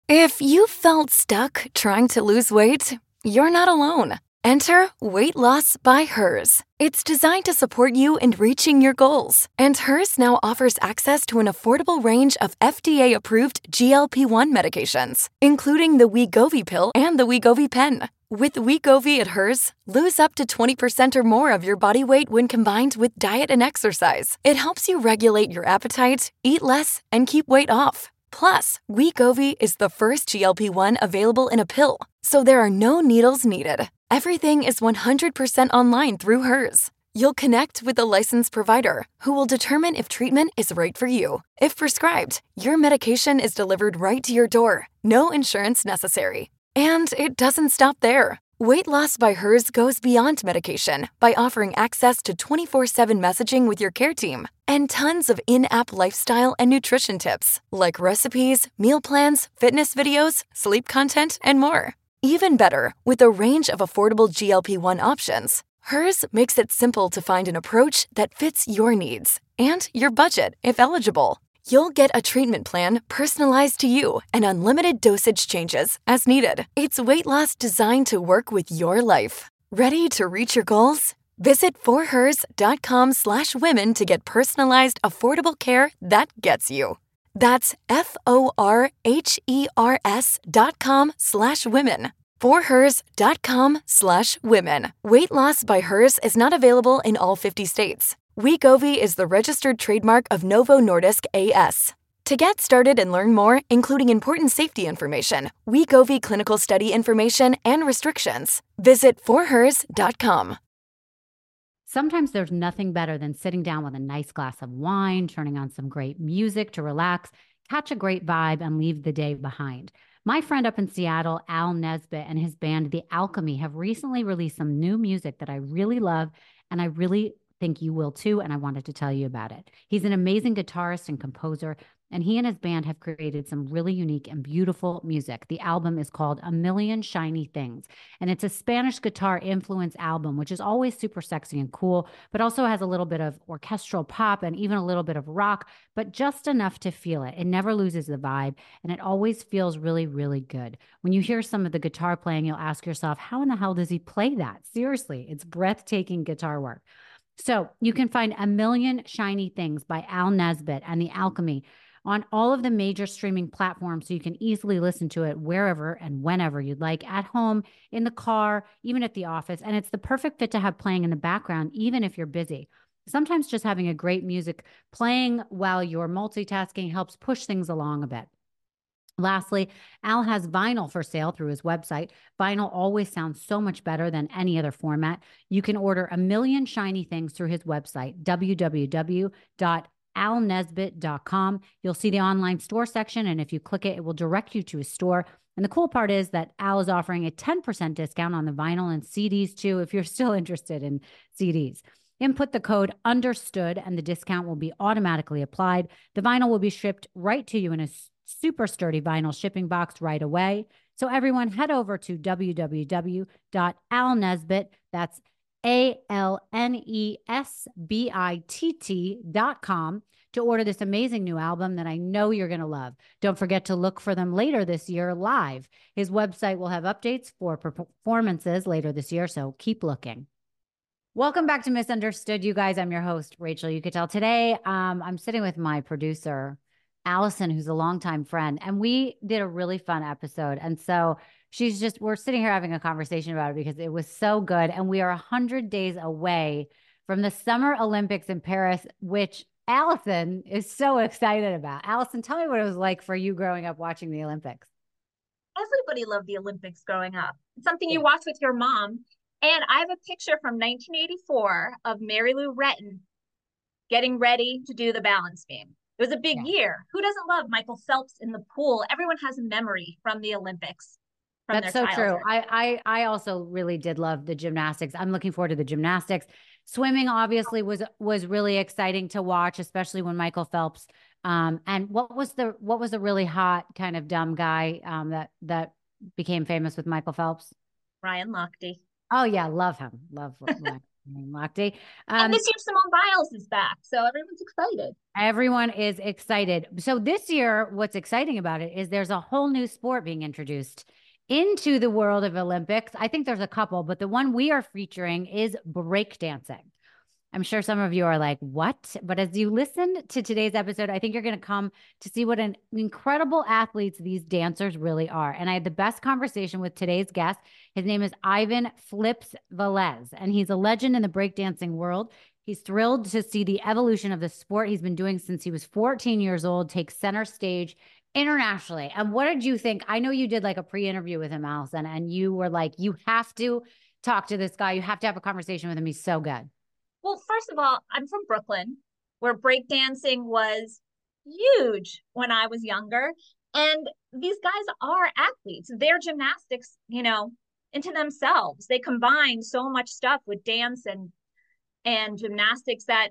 If you felt stuck trying to lose weight, you're not alone. Enter Weight Loss by Hers. It's designed to support you in reaching your goals. And Hers now offers access to an affordable range of FDA-approved GLP-1 medications, including the Wegovy pill and the Wegovy pen. With Wegovy at Hers, lose up to 20% or more of your body weight when combined with diet and exercise. It helps you regulate your appetite, eat less, and keep weight off. Plus, Wegovy is the first GLP-1 available in a pill, so there are no needles needed. Everything is 100% online through Hers. You'll connect with a licensed provider who will determine if treatment is right for you. If prescribed, your medication is delivered right to your door. No insurance necessary. And it doesn't stop there. Weight Loss by Hers goes beyond medication by offering access to 24/7 messaging with your care team and tons of in-app lifestyle and nutrition tips like recipes, meal plans, fitness videos, sleep content, and more. Even better, with a range of affordable GLP-1 options, Hers makes it simple to find an approach that fits your needs and your budget if eligible. You'll get a treatment plan personalized to you and unlimited dosage changes as needed. It's weight loss designed to work with your life. Ready to reach your goals? Visit forhers.com/women to get personalized, affordable care that gets you. That's forhers.com/women. forhers.com/women. Weight Loss by Hers is not available in all 50 states. Wegovy is the registered trademark of Novo Nordisk A/S. To get started and learn more, including important safety information, Wegovy clinical study information, and restrictions, visit forhers.com. Sometimes there's nothing better than sitting down with a nice glass of wine, turning on some great music to relax, catch a great vibe, and leave the day behind. My friend up in Seattle, Al Nesbitt, and his band, The Alchemy, have recently released some new music that I really love, and I really think you will too, and I wanted to tell you about it. He's an amazing guitarist and composer, and he and his band have created some really unique and beautiful music. The album is called A Million Shiny Things, and it's a Spanish guitar influence album, which is always super sexy and cool, but also has a little bit of orchestral pop and even a little bit of rock, but just enough to feel it. It never loses the vibe, and it always feels really, really good. When you hear some of the guitar playing, you'll ask yourself, how in the hell does he play that? Seriously, it's breathtaking guitar work. So you can find A Million Shiny Things by Al Nesbitt and The Alchemy on all of the major streaming platforms, so you can easily listen to it wherever and whenever you'd like, at home, in the car, even at the office. And it's the perfect fit to have playing in the background, even if you're busy. Sometimes just having a great music playing while you're multitasking helps push things along a bit. Lastly, Al has vinyl for sale through his website. Vinyl always sounds so much better than any other format. You can order A Million Shiny Things through his website, www.alnesbitt.com. You'll see the online store section, and if you click it, it will direct you to his store. And the cool part is that Al is offering a 10% discount on the vinyl and CDs too, if you're still interested in CDs. Input the code UNDERSTOOD, and the discount will be automatically applied. The vinyl will be shipped right to you in a super sturdy vinyl shipping box right away. So everyone, head over to www.alnesbitt, that's ALNESBITT.com, to order this amazing new album that I know you're going to love. Don't forget to look for them later this year live. His website will have updates for performances later this year, so keep looking. Welcome back to Misunderstood, you guys. I'm your host, Rachel Uchitel. Today, I'm sitting with my producer, Allison, who's a longtime friend, and we did a really fun episode. And so we're sitting here having a conversation about it because it was so good. And we are 100 days away from the Summer Olympics in Paris, which Allison is so excited about. Allison, tell me what it was like for you growing up watching the Olympics. Everybody loved the Olympics growing up. It's something you watch with your mom. And I have a picture from 1984 of Mary Lou Retton getting ready to do the balance beam. It was a big year. Who doesn't love Michael Phelps in the pool? Everyone has a memory from the Olympics. That's so true. I also really did love the gymnastics. I'm looking forward to the gymnastics. Swimming obviously was really exciting to watch, especially when Michael Phelps. And what was the really hot kind of dumb guy that became famous with Michael Phelps? Ryan Lochte. Oh yeah, love him. Love Ryan. Lochte. And this year, Simone Biles is back. So everyone's excited. Everyone is excited. So this year, what's exciting about it is there's a whole new sport being introduced into the world of Olympics. I think there's a couple, but the one we are featuring is breakdancing. I'm sure some of you are like, what? But as you listen to today's episode, I think you're going to come to see what an incredible athletes these dancers really are. And I had the best conversation with today's guest. His name is Ivan Flips Velez, and he's a legend in the breakdancing world. He's thrilled to see the evolution of the sport he's been doing since he was 14 years old take center stage internationally. And what did you think? I know you did like a pre-interview with him, Allison, and you were like, you have to talk to this guy. You have to have a conversation with him. He's so good. Well, first of all, I'm from Brooklyn, where breakdancing was huge when I was younger. And these guys are athletes. They're gymnastics, into themselves. They combine so much stuff with dance and gymnastics that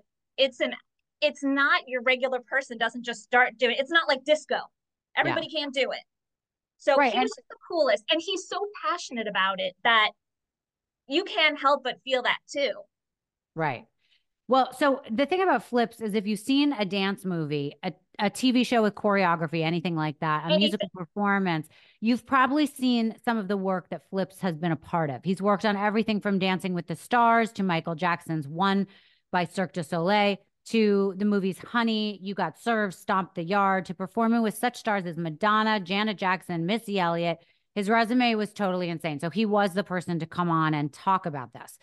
it's not your regular person doesn't just start doing it. It's not like disco. Everybody can't do it. So he was just the coolest. And he's so passionate about it that you can't help but feel that too. Right. Well, so the thing about Flips is if you've seen a dance movie, a TV show with choreography, anything like that, a musical performance, you've probably seen some of the work that Flips has been a part of. He's worked on everything from Dancing with the Stars to Michael Jackson's One by Cirque du Soleil to the movies Honey, You Got Served, Stomp the Yard, to performing with such stars as Madonna, Janet Jackson, Missy Elliott. His resume was totally insane. So he was the person to come on and talk about this.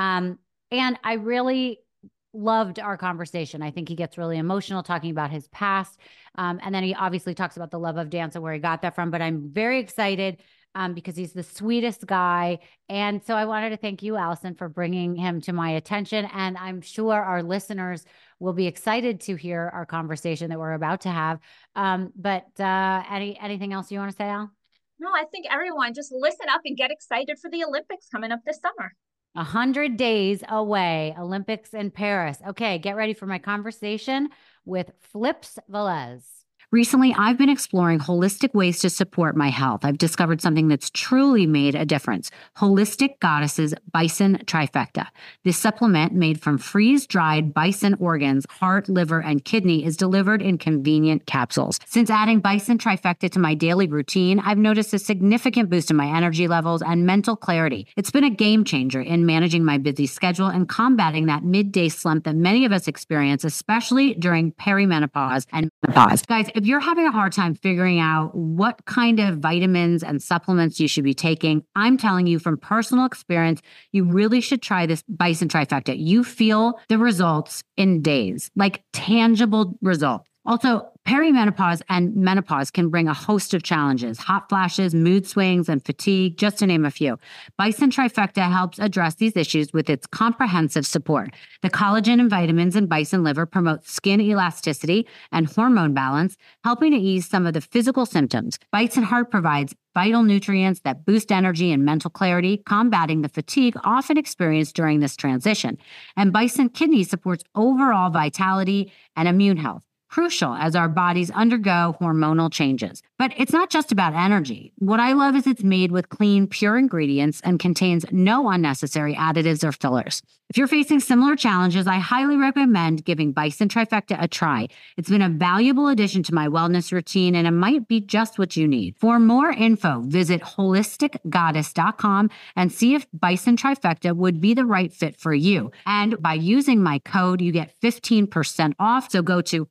And I really loved our conversation. I think he gets really emotional talking about his past. And then he obviously talks about the love of dance and where he got that from. But I'm very excited because he's the sweetest guy. And so I wanted to thank you, Allison, for bringing him to my attention. And I'm sure our listeners will be excited to hear our conversation that we're about to have. But anything else you want to say, Al? No, I think everyone just listen up and get excited for the Olympics coming up this summer. 100 days away, Olympics in Paris. Okay, get ready for my conversation with Flips Velez. Recently, I've been exploring holistic ways to support my health. I've discovered something that's truly made a difference. Holistic Goddess's Bison Trifecta. This supplement made from freeze-dried bison organs, heart, liver, and kidney is delivered in convenient capsules. Since adding Bison Trifecta to my daily routine, I've noticed a significant boost in my energy levels and mental clarity. It's been a game changer in managing my busy schedule and combating that midday slump that many of us experience, especially during perimenopause and menopause. Guys, if you're having a hard time figuring out what kind of vitamins and supplements you should be taking, I'm telling you from personal experience, you really should try this Bison Trifecta. You feel the results in days, like tangible results. Also, perimenopause and menopause can bring a host of challenges, hot flashes, mood swings, and fatigue, just to name a few. Bison Trifecta helps address these issues with its comprehensive support. The collagen and vitamins in bison liver promote skin elasticity and hormone balance, helping to ease some of the physical symptoms. Bison Heart provides vital nutrients that boost energy and mental clarity, combating the fatigue often experienced during this transition. And Bison Kidney supports overall vitality and immune health, crucial as our bodies undergo hormonal changes. But it's not just about energy. What I love is it's made with clean, pure ingredients and contains no unnecessary additives or fillers. If you're facing similar challenges, I highly recommend giving Bison Trifecta a try. It's been a valuable addition to my wellness routine, and it might be just what you need. For more info, visit holisticgoddess.com and see if Bison Trifecta would be the right fit for you. And by using my code, you get 15% off. So go to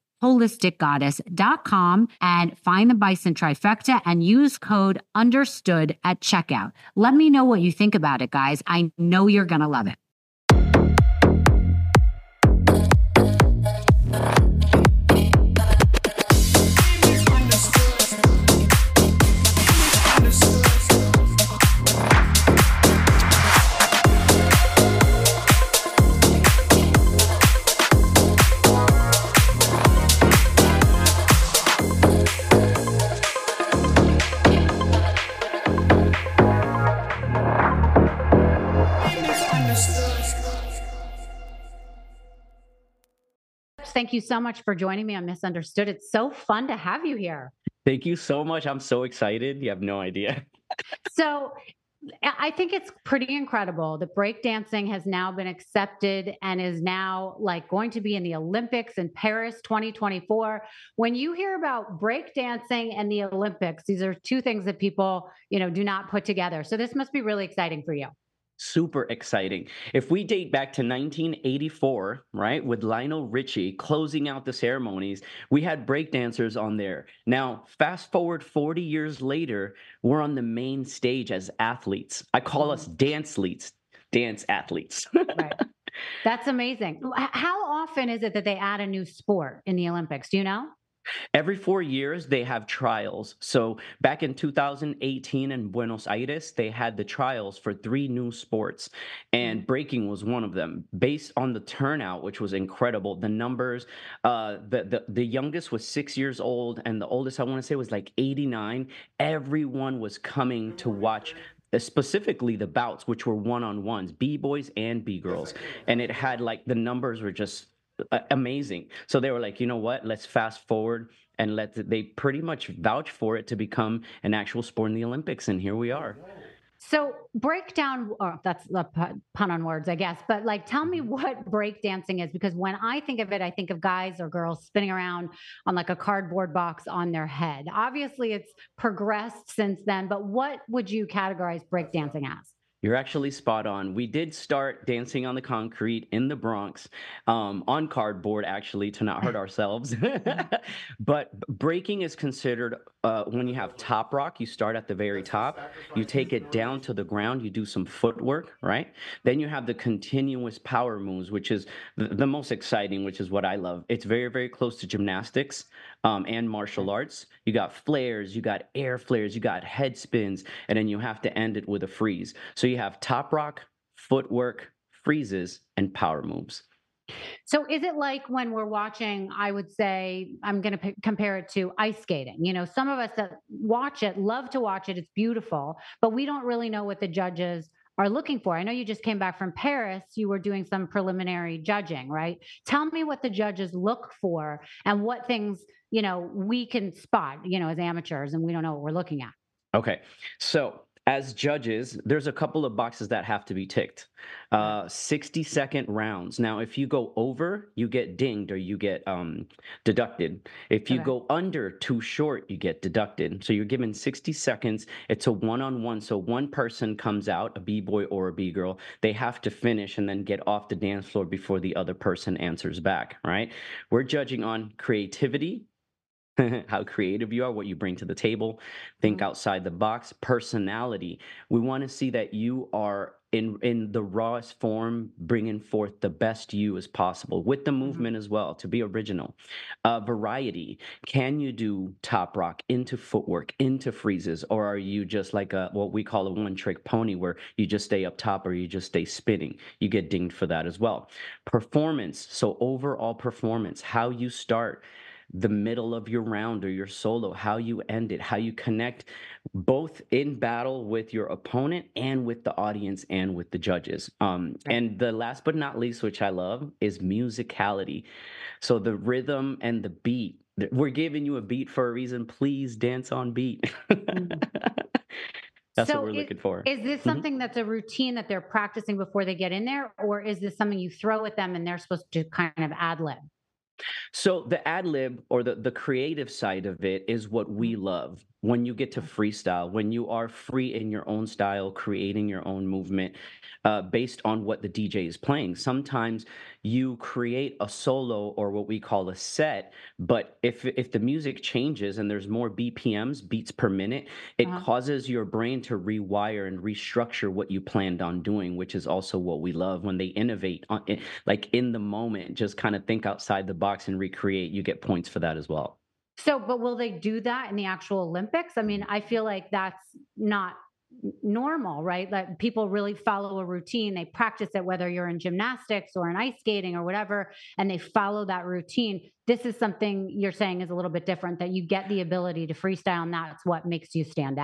holisticgoddess.com and find the Bison Trifecta and use code UNDERSTOOD at checkout. Let me know what you think about it, guys. I know you're going to love it. Thank you so much for joining me on Misunderstood. It's so fun to have you here. Thank you so much. I'm so excited. You have no idea. So I think it's pretty incredible that breakdancing has now been accepted and is now like going to be in the Olympics in Paris 2024. When you hear about breakdancing and the Olympics, these are two things that people, do not put together. So this must be really exciting for you. Super exciting. If we date back to 1984, right, with Lionel Richie closing out the ceremonies, we had breakdancers on there. Now, fast forward 40 years later, we're on the main stage as athletes. I call us dance athletes. Right. That's amazing. How often is it that they add a new sport in the Olympics? Do you know? Every 4 years, they have trials. So back in 2018 in Buenos Aires, they had the trials for 3 new sports, and breaking was one of them. Based on the turnout, which was incredible, the numbers, the youngest was 6 years old, and the oldest I want to say was like 89. Everyone was coming to watch. Specifically the bouts, which were one-on-ones, b-boys and b-girls, and it had like the numbers were just amazing. So they were like, you know what? Let's fast forward and they pretty much vouch for it to become an actual sport in the Olympics, and here we are. So break down, or that's the pun on words, I guess, but like tell me what break dancing is, because when I think of it, I think of guys or girls spinning around on like a cardboard box on their head. Obviously, it's progressed since then, but what would you categorize break dancing as? You're actually spot on. We did start dancing on the concrete in the Bronx, on cardboard, actually, to not hurt ourselves. But breaking is considered when you have top rock, you start at the very top, you take it down to the ground, you do some footwork, right? Then you have the continuous power moves, which is the most exciting, which is what I love. It's very, very close to gymnastics and martial arts. You got flares, you got air flares, you got head spins, and then you have to end it with a freeze. So you have top rock, footwork, freezes, and power moves. So is it like when we're watching, I would say, I'm going to compare it to ice skating. Some of us that watch it love to watch it. It's beautiful, but we don't really know what the judges are looking for. I know you just came back from Paris. You were doing some preliminary judging, right? Tell me what the judges look for and what things, we can spot, as amateurs, and we don't know what we're looking at. Okay. So as judges, there's a couple of boxes that have to be ticked. 60-second rounds. Now, if you go over, you get dinged or you get deducted. If you go under too short, you get deducted. So you're given 60 seconds. It's a one-on-one. So one person comes out, a b-boy or a b-girl. They have to finish and then get off the dance floor before the other person answers back, right? We're judging on creativity, how creative you are, what you bring to the table, think outside the box, personality. We want to see that you are in the rawest form, bringing forth the best you as possible with the movement as well, to be original. Variety. Can you do top rock into footwork, into freezes, or are you just like what we call a one-trick pony, where you just stay up top or you just stay spinning? You get dinged for that as well. Performance. So overall performance, how you start the middle of your round or your solo, how you end it, how you connect both in battle with your opponent and with the audience and with the judges. And the last but not least, which I love, is musicality. So the rhythm and the beat. We're giving you a beat for a reason. Please dance on beat. That's what we're looking for. Is this something that's a routine that they're practicing before they get in there? Or is this something you throw at them and they're supposed to kind of ad lib? So the ad lib, or the creative side of it, is what we love. When you get to freestyle, when you are free in your own style, creating your own movement based on what the DJ is playing. Sometimes you create a solo or what we call a set, but if the music changes and there's more BPMs, beats per minute, it causes your brain to rewire and restructure what you planned on doing, which is also what we love. When they innovate, like in the moment, just kind of think outside the box and recreate, you get points for that as well. So, but will they do that in the actual Olympics? I mean, I feel like that's not normal, right? Like people really follow a routine. They practice it, whether you're in gymnastics or in ice skating or whatever, and they follow that routine. This is something you're saying is a little bit different, that you get the ability to freestyle, and that's what makes you stand out.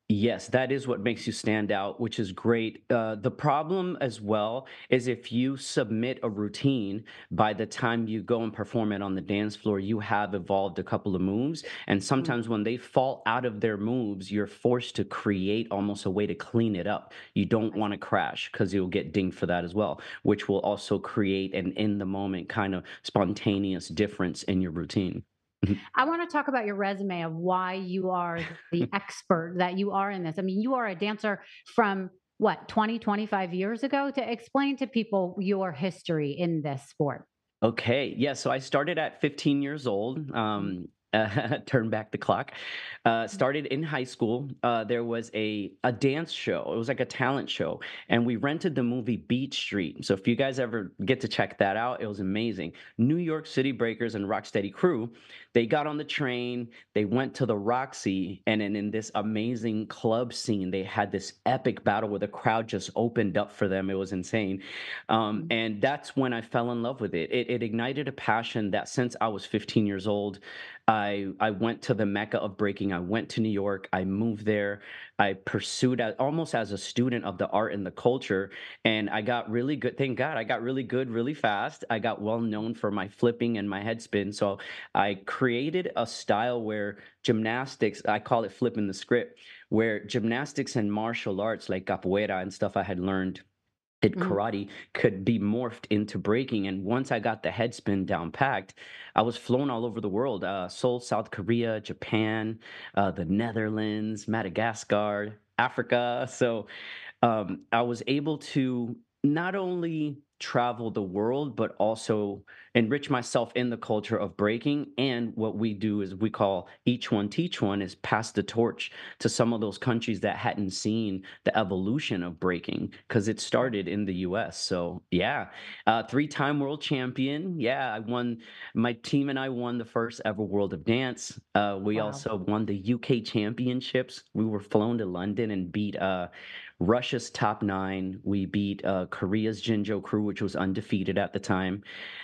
Yes, that is what makes you stand out, which is great. The problem as well is if you submit a routine, by the time you go and perform it on the dance floor, you have evolved a couple of moves. And Mm. sometimes when they fall out of their moves, you're forced to create almost a way to clean it up. You don't I want to crash because you'll get dinged for that as well, which will also create an in the moment kind of spontaneous difference in your routine. I want to talk about your resume of why you are the expert that you are in this. I mean, you are a dancer from what, 20, 25 years ago, to explain to people your history in this sport. Okay. Yeah. So I started at 15 years old. Mhm. Turn back the clock. Started in high school. There was a dance show. It was like a talent show, and we rented the movie Beat Street. So if you guys ever get to check that out, it was amazing. New York City Breakers and Rocksteady Crew. They got on the train. They went to the Roxy, and then in this amazing club scene, they had this epic battle where the crowd just opened up for them. It was insane. Mhm. And that's when I fell in love with it. It ignited a passion that since I was 15 years old, I went to the mecca of breaking. I went to New York. I moved there. I pursued almost as a student of the art and the culture, and I got really good. Thank God, I got really good really fast. I got well known for my flipping and my head spin. So I created a style where gymnastics. I call it flipping the script, where gymnastics and martial arts like capoeira and stuff I had learned did Mhm. karate could be morphed into breaking. And once I got the head spin down packed, I was flown all over the world: Seoul, South Korea, Japan, the Netherlands, Madagascar, Africa. So I was able to not only travel the world, but also enrich myself in the culture of breaking. And what we do is we call each one teach one, is pass the torch to some of those countries that hadn't seen the evolution of breaking because it started in the US. So, yeah, 3-time world champion. Yeah, I won, my team and I won the first ever World of Dance. We Wow. also won the UK championships. We were flown to London and beat Russia's top nine. We beat Korea's Jinjo Crew, which was undefeated at the time.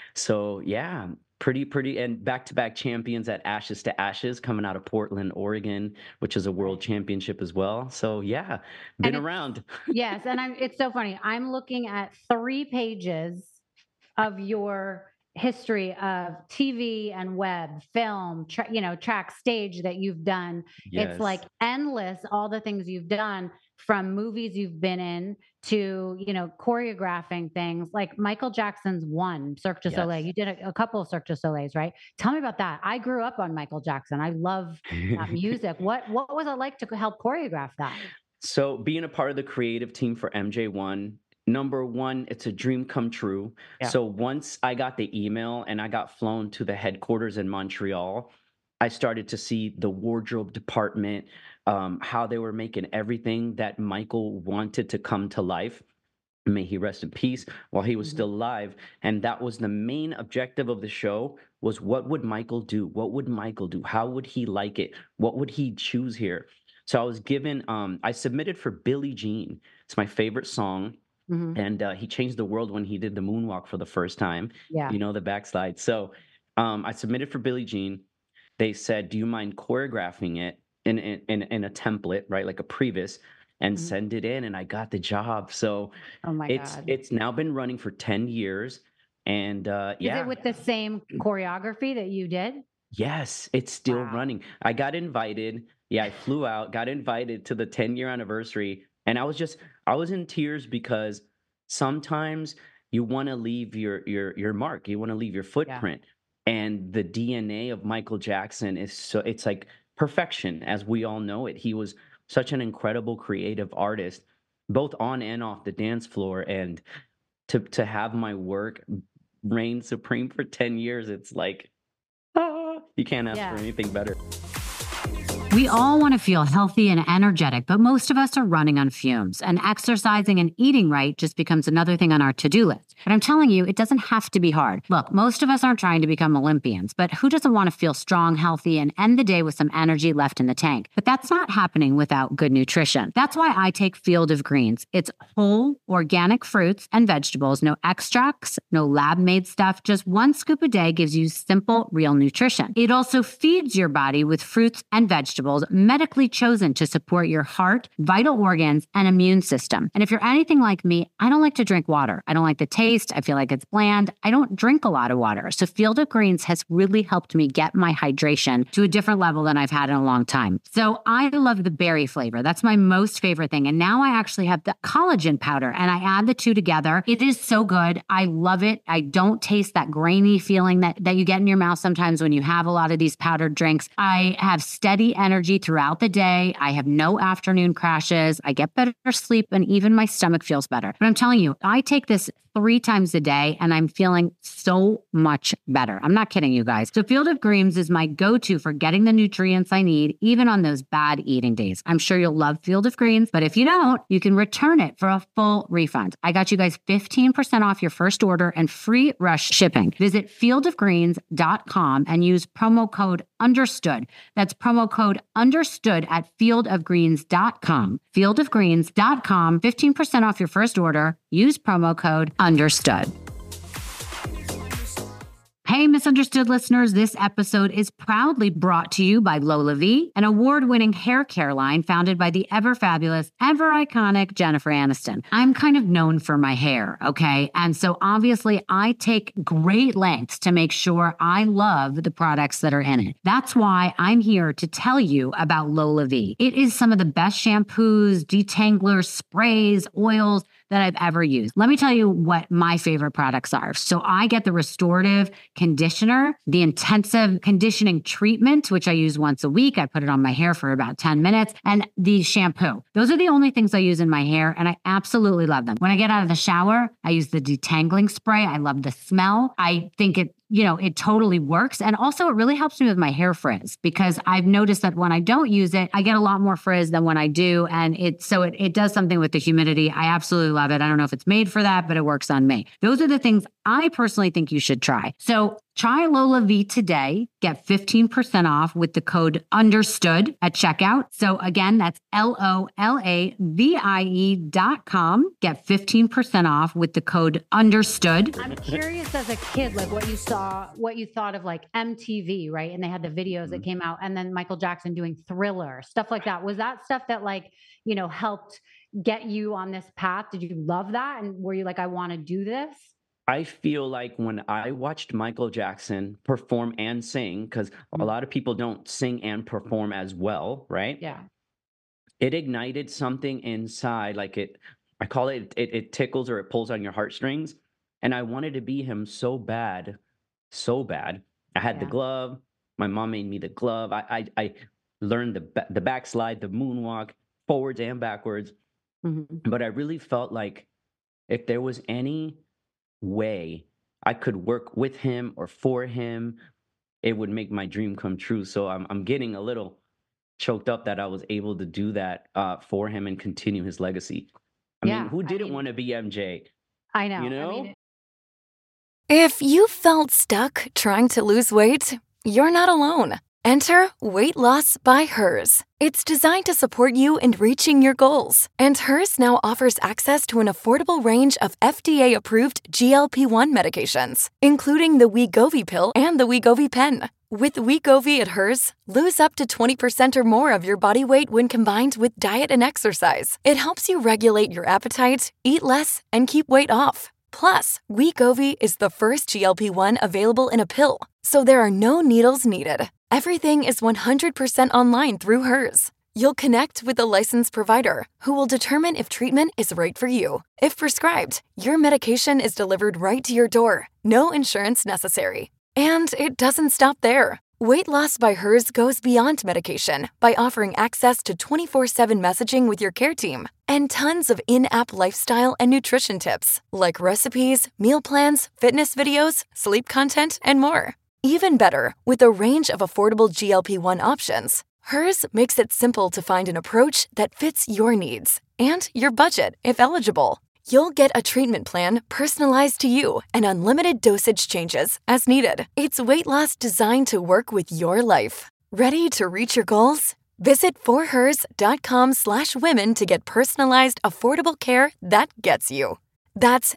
So yeah, pretty, and back-to-back champions at Ashes to Ashes, coming out of Portland, Oregon, which is a world Right. championship as well. So yeah, And been it's, around. yes, and it's so funny. I'm looking at 3 pages of your history of TV and web, film, track, stage that you've done. It's like Yes, endless, all the things you've done, from movies you've been in to, choreographing things like Michael Jackson's one, Cirque du Soleil. yes. You did a couple of Cirque du Soleils, right? Tell me about that. I grew up on Michael Jackson. I love that music. What was it like to help choreograph that? So being a part of the creative team for MJ1, number one, it's a dream come true. Yeah. So once I got the email and I got flown to the headquarters in Montreal, I started to see the wardrobe department, how they were making everything that Michael wanted to come to life. May he rest in peace while he was Mhm. still alive. And that was the main objective of the show, was what would Michael do? What would Michael do? How would he like it? What would he choose here? So I was given, I submitted for Billie Jean. It's my favorite song. Mhm. And he changed the world when he did the moonwalk for the first time, Yeah. the backslide. So I submitted for Billie Jean. They said, "Do you mind choreographing it in a template, right, like a previs, and Mhm. send it in?" And I got the job. So Oh my God. it's now been running for 10 years, and Is it yeah. with the same choreography that you did? Yes, it's still Wow. running. I got invited. Yeah, I flew out, got invited to the 10-year anniversary, and I was in tears because sometimes you want to leave your mark. You want to leave your Yeah. footprint. And the DNA of Michael Jackson is so, it's like perfection as we all know it. He was such an incredible creative artist, both on and off the dance floor. And to have my work reign supreme for 10 years, it's like, you can't ask for Yeah. anything better. We all want to feel healthy and energetic, but most of us are running on fumes, and exercising and eating right just becomes another thing on our to do list. But I'm telling you, it doesn't have to be hard. Look, most of us aren't trying to become Olympians, but who doesn't want to feel strong, healthy, and end the day with some energy left in the tank? But that's not happening without good nutrition. That's why I take Field of Greens. It's whole, organic fruits and vegetables, no extracts, no lab-made stuff. Just 1 scoop a day gives you simple, real nutrition. It also feeds your body with fruits and vegetables medically chosen to support your heart, vital organs, and immune system. And if you're anything like me, I don't like to drink water. I don't like the taste. I feel like it's bland. I don't drink a lot of water. So Field of Greens has really helped me get my hydration to a different level than I've had in a long time. So I love the berry flavor. That's my most favorite thing. And now I actually have the collagen powder and I add the two together. It is so good. I love it. I don't taste that grainy feeling that you get in your mouth sometimes when you have a lot of these powdered drinks. I have steady energy throughout the day. I have no afternoon crashes. I get better sleep and even my stomach feels better. But I'm telling you, I take this 3 times a day and I'm feeling so much better. I'm not kidding you guys. So Field of Greens is my go-to for getting the nutrients I need, even on those bad eating days. I'm sure you'll love Field of Greens, but if you don't, you can return it for a full refund. I got you guys 15% off your first order and free rush shipping. Visit fieldofgreens.com and use promo code UNDERSTOOD. That's promo code UNDERSTOOD at fieldofgreens.com. Fieldofgreens.com, 15% off your first order. Use promo code UNDERSTOOD. Hey, Misunderstood listeners, this episode is proudly brought to you by LolaVie, an award-winning hair care line founded by the ever-fabulous, ever-iconic Jennifer Aniston. I'm kind of known for my hair, okay? And so obviously I take great lengths to make sure I love the products that are in it. That's why I'm here to tell you about LolaVie. It is some of the best shampoos, detanglers, sprays, oils that I've ever used. Let me tell you what my favorite products are. So I get the restorative conditioner, the intensive conditioning treatment, which I use once a week. I put it on my hair for about 10 minutes, and the shampoo. Those are the only things I use in my hair, and I absolutely love them. When I get out of the shower, I use the detangling spray. I love the smell. I think it totally works. And also it really helps me with my hair frizz because I've noticed that when I don't use it, I get a lot more frizz than when I do. And it does something with the humidity. I absolutely love it. I don't know if it's made for that, but it works on me. Those are the things I personally think you should try. So try LolaVie today. Get 15% off with the code UNDERSTOOD at checkout. So again, that's LOLAVIE.com. Get 15% off with the code UNDERSTOOD. I'm curious as a kid, like what you thought of like MTV, right? And they had the videos that came out and then Michael Jackson doing Thriller, stuff like that. Was that stuff that helped get you on this path? Did you love that? And were you like, I want to do this? I feel like when I watched Michael Jackson perform and sing, because a lot of people don't sing and perform as well, right? Yeah. It ignited something inside, I call it tickles or it pulls on your heartstrings. And I wanted to be him so bad. I had the glove. My mom made me the glove. I learned the backslide, the moonwalk, forwards and backwards. Mm-hmm. But I really felt like if there was any way I could work with him or for him, it would make my dream come true. So I'm getting a little choked up that I was able to do that for him and continue his legacy. I mean, who didn't want to be MJ? I know. You know? If you felt stuck trying to lose weight, you're not alone. Enter Weight Loss by Hers. It's designed to support you in reaching your goals. And Hers now offers access to an affordable range of FDA-approved GLP-1 medications, including the Wegovy pill and the Wegovy pen. With Wegovy at Hers, lose up to 20% or more of your body weight when combined with diet and exercise. It helps you regulate your appetite, eat less, and keep weight off. Plus, Wegovy is the first GLP-1 available in a pill, so there are no needles needed. Everything is 100% online through Hers. You'll connect with a licensed provider who will determine if treatment is right for you. If prescribed, your medication is delivered right to your door. No insurance necessary. And it doesn't stop there. Weight Loss by Hers goes beyond medication by offering access to 24/7 messaging with your care team and tons of in-app lifestyle and nutrition tips like recipes, meal plans, fitness videos, sleep content, and more. Even better, with a range of affordable GLP-1 options, Hers makes it simple to find an approach that fits your needs and your budget if eligible. You'll get a treatment plan personalized to you and unlimited dosage changes as needed. It's weight loss designed to work with your life. Ready to reach your goals? Visit forhers.com/women to get personalized, affordable care that gets you. That's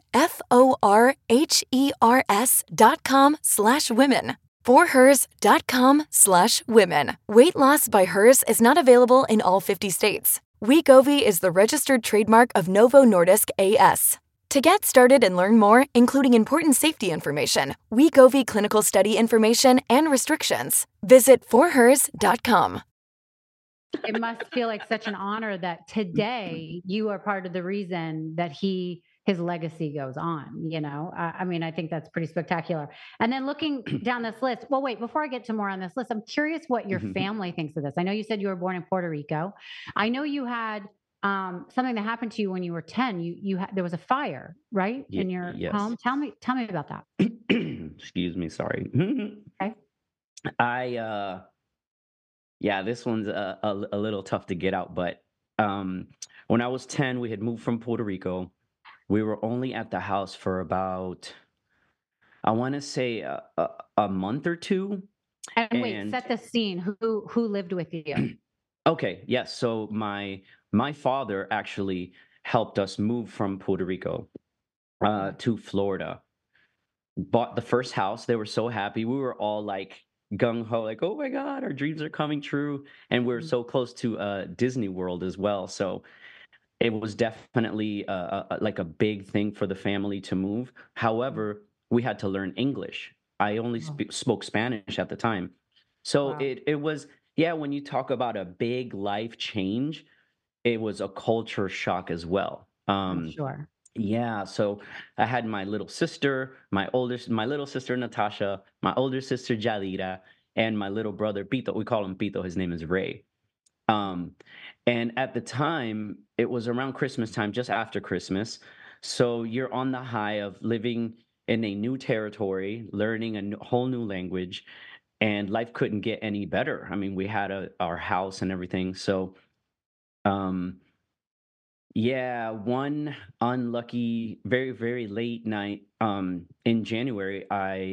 FORHERS.com/women. forhers.com/women. Weight loss by Hers is not available in all 50 states. Wegovy is the registered trademark of Novo Nordisk A/S. To get started and learn more, including important safety information, Wegovy clinical study information, and restrictions, visit forhers.com. It must feel like such an honor that today you are part of the reason that his legacy goes on. I mean, I think that's pretty spectacular. And then looking down this list, well, wait, before I get to more on this list, I'm curious what your family thinks of this. I know you said you were born in Puerto Rico. I know you had something that happened to you when you were 10. There was a fire, right, in your Yes. home. Tell me about that. Excuse me, sorry. Okay. Yeah, this one's a little tough to get out, but when I was 10, we had moved from Puerto Rico. We were only at the house for about, I want to say, a month or two. And wait, set the scene. Who lived with you? Okay, yes. So my father actually helped us move from Puerto Rico to Florida. Bought the first house. They were so happy. We were all like gung ho, like, oh my God, our dreams are coming true. And we're so close to Disney World as well. So it was definitely like a big thing for the family to move. However, we had to learn English. I only spoke Spanish at the time. So Wow. it was, yeah, when you talk about a big life change, it was a culture shock as well. I'm sure. Yeah, so I had my little sister, my little sister Natasha, my older sister Jalira, and my little brother Pito. We call him Pito. His name is Ray. Um, and at the time, it was around Christmas time, just after Christmas. So you're on the high of living in a new territory, learning a whole new language, and life couldn't get any better. I mean, we had our house and everything. So, um, yeah, one unlucky, very, very late night, in January,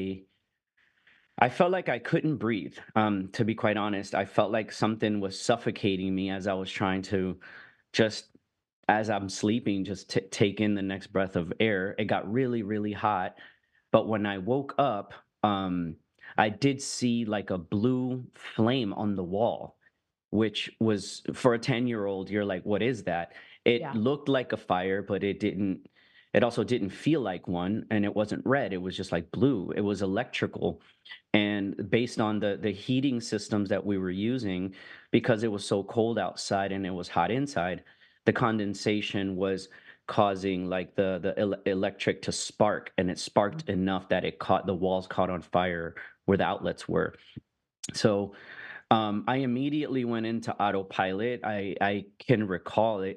I felt like I couldn't breathe. To be quite honest, I felt like something was suffocating me as I was trying to just, as I'm sleeping, just take in the next breath of air. It got really, really hot. But when I woke up, I did see like a blue flame on the wall, which was for a 10-year-old, you're like, what is that? It Yeah. looked like a fire, but it also didn't feel like one, and it wasn't red. It was just like blue. It was electrical. And based on the heating systems that we were using, because it was so cold outside and it was hot inside, the condensation was causing like the electric to spark, and it sparked enough that the walls caught on fire where the outlets were. So I immediately went into autopilot. I can recall it.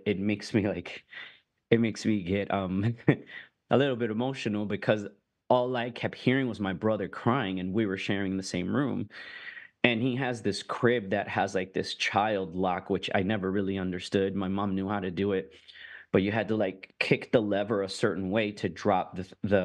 It makes me get a little bit emotional because all I kept hearing was my brother crying, and we were sharing the same room. And he has this crib that has like this child lock, which I never really understood. My mom knew how to do it, but you had to like kick the lever a certain way to drop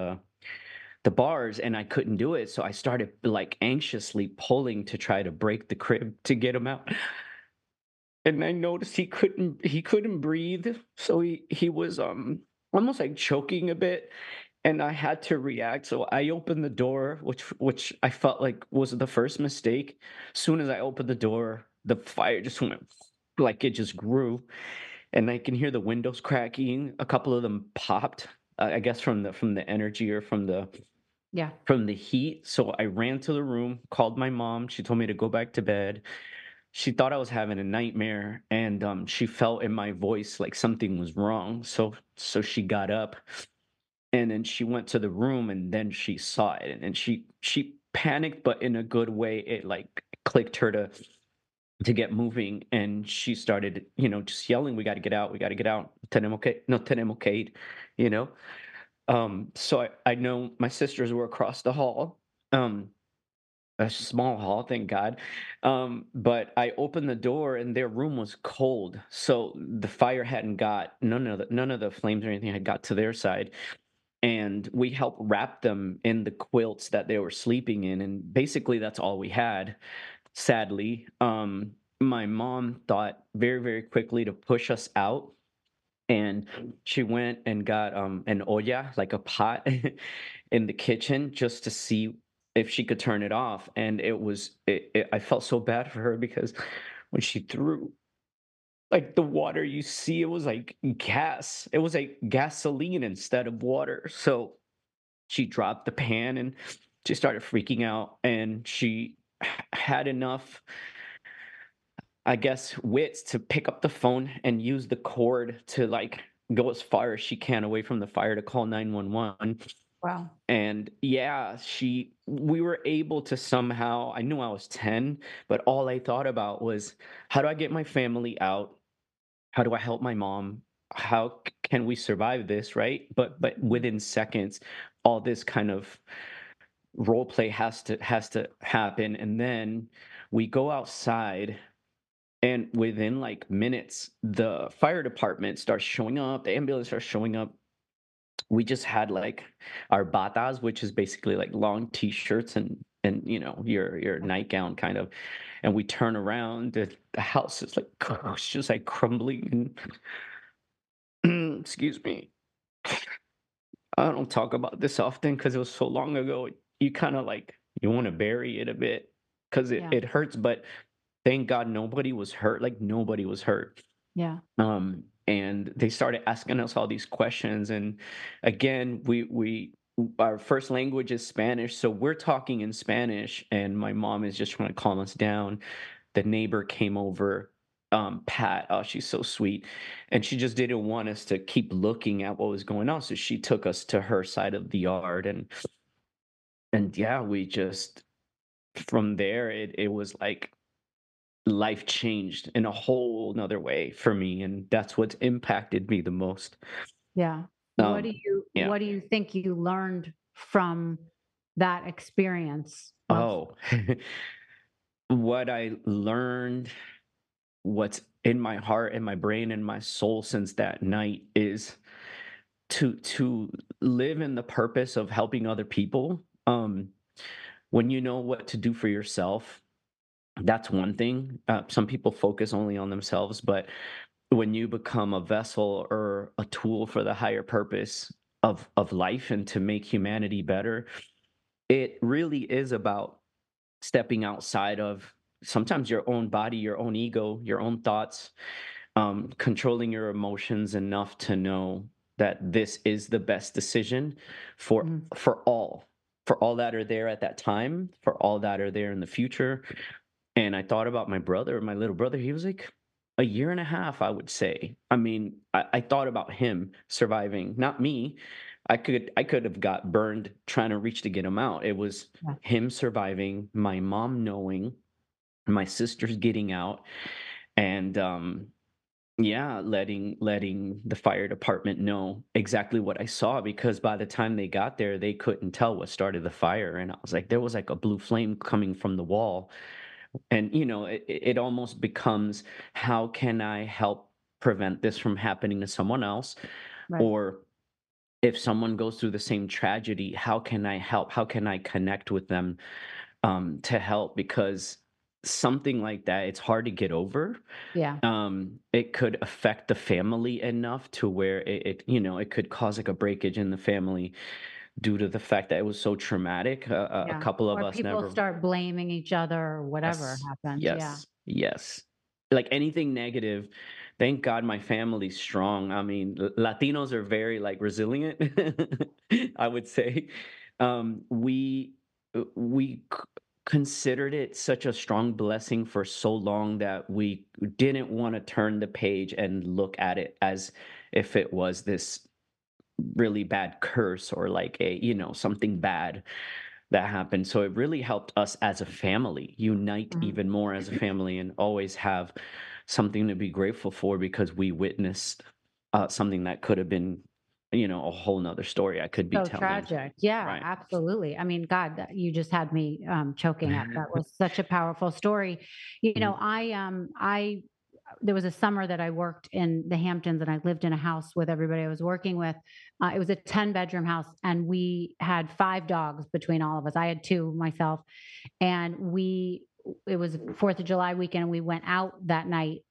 the bars, and I couldn't do it. So I started like anxiously pulling to try to break the crib to get him out. And I noticed he couldn't breathe. So he was almost like choking a bit, and I had to react. So I opened the door, which I felt like was the first mistake. Soon as I opened the door, the fire just went, like it just grew, and I can hear the windows cracking. A couple of them popped, I guess from the energy or Yeah. from the heat. So I ran to the room, called my mom. She told me to go back to bed. She thought I was having a nightmare, and she felt in my voice like something was wrong. So she got up, and then she went to the room, and then she saw it, and she panicked, but in a good way. It like clicked her to get moving, and she started, just yelling, "We got to get out! We got to get out! Tenemos que, no tenemos que ir," you know. So I know my sisters were across the hall. Um, a small hall, thank God. But I opened the door and their room was cold, so the fire hadn't got none of the flames or anything had got to their side, and we helped wrap them in the quilts that they were sleeping in, and basically that's all we had. Sadly, my mom thought very, very quickly to push us out, and she went and got an olla, like a pot, in the kitchen just to see if she could turn it off. And I felt so bad for her because when she threw like the water, you see, it was like gas. It was like gasoline instead of water. So she dropped the pan and she started freaking out, and she had enough, I guess, wits to pick up the phone and use the cord to like go as far as she can away from the fire to call 911. Wow. And yeah, we were able to somehow, I knew I was 10, but all I thought about was, how do I get my family out? How do I help my mom? How can we survive this, right? But within seconds, all this kind of role play has to happen, and then we go outside, and within like minutes, the fire department starts showing up, the ambulance starts showing up. We just had like our batas, which is basically like long t-shirts and your nightgown kind of. And we turn around, the house is like it's just like crumbling and excuse me. I don't talk about this often because it was so long ago. You kind of like you want to bury it a bit because Yeah. it hurts, but thank God nobody was hurt. Like nobody was hurt. Yeah. And they started asking us all these questions. And again, we our first language is Spanish, so we're talking in Spanish, and my mom is just trying to calm us down. The neighbor came over, Pat. Oh, she's so sweet, and she just didn't want us to keep looking at what was going on, so she took us to her side of the yard, and yeah, we just from there it was like life changed in a whole nother way for me, and that's what's impacted me the most. Yeah. Um, yeah. What do you think you learned from that experience most? Oh, what I learned, what's in my heart and my brain and my soul since that night is to live in the purpose of helping other people. When you know what to do for yourself, that's one thing. Some people focus only on themselves, but when you become a vessel or a tool for the higher purpose of life and to make humanity better, it really is about stepping outside of sometimes your own body, your own ego, your own thoughts, controlling your emotions enough to know that this is the best decision for Mhm. for all that are there at that time, for all that are there in the future. And I thought about my brother, my little brother. He was like a year and a half, I would say. I mean, I thought about him surviving, not me. I could have got burned trying to reach to get him out. It was Yeah. him surviving, my mom knowing, my sisters getting out, and yeah, letting the fire department know exactly what I saw, because by the time they got there, they couldn't tell what started the fire. And I was like, there was like a blue flame coming from the wall, and it almost becomes, how can I help prevent this from happening to someone else? Right. Or if someone goes through the same tragedy, how can I help? How can I connect with them, to help? Because something like that, it's hard to get over. Yeah. It could affect the family enough to where it could cause like a breakage in the family due to the fact that it was so traumatic. A Yeah. couple of Or us people never. start blaming each other or whatever Yes, happens. Yeah. yes, yes. Like anything negative, thank God my family's strong. I mean, Latinos are very like resilient, I would say. We considered it such a strong blessing for so long that we didn't want to turn the page and look at it as if it was this really bad curse or like something bad that happened. So it really helped us as a family unite Mhm. even more as a family and always have something to be grateful for, because we witnessed something that could have been a whole nother story I could be So telling. tragic. Yeah, Right. absolutely. I mean, God, you just had me choking up. That was such a powerful story. Mhm. I there was a summer that I worked in the Hamptons and I lived in a house with everybody I was working with. It was a 10-bedroom house and we had 5 dogs between all of us. I had 2 myself, and it was 4th of July weekend and we went out that night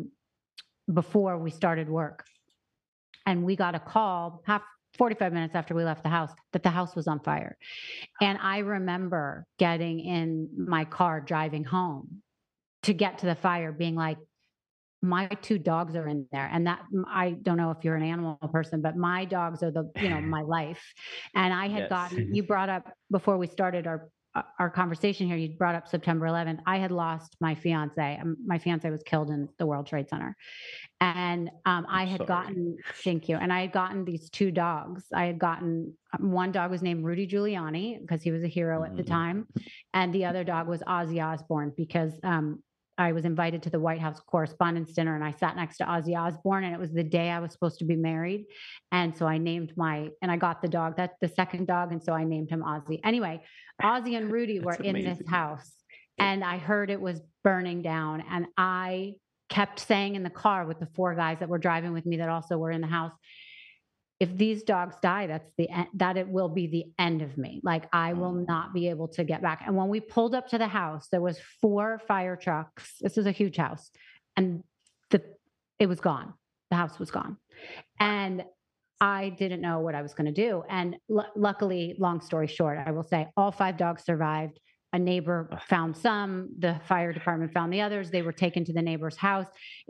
before we started work. And we got a call 45 minutes after we left the house that the house was on fire. And I remember getting in my car driving home to get to the fire being like, my 2 dogs are in there, and that I don't know if you're an animal person, but my dogs are my life. And I had Yes. gotten you brought up before we started our conversation here, you brought up September 11th. I had lost my fiance. My fiance was killed in the World Trade Center. And I'm I had sorry. gotten, thank you. And I had gotten these 2 dogs. I had gotten one dog was named Rudy Giuliani because he was a hero at the Mhm. time. And the other dog was Ozzy Osbourne because I was invited to the White House Correspondents' Dinner and I sat next to Ozzy Osbourne and it was the day I was supposed to be married. And so I got the dog, that's the second dog. And so I named him Ozzy. Anyway, Ozzy and Rudy were That's in this amazing. house and I heard it was burning down. And I kept saying in the car with the 4 guys that were driving with me that also were in the house, if these dogs die, that it will be the end of me. Like I will Oh, not be able to get back. And when we pulled up to the house, there was 4 fire trucks. This is a huge house, and the it was gone. The house was gone, and I didn't know what I was going to do. And luckily, long story short, I will say all 5 dogs survived. A neighbor ugh, found some. The fire department found the others. They were taken to the neighbor's house.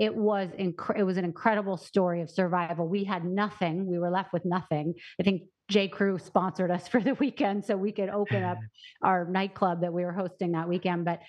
It was an incredible story of survival. We had nothing. We were left with nothing. I think J. Crew sponsored us for the weekend so we could open up our nightclub that we were hosting that weekend. But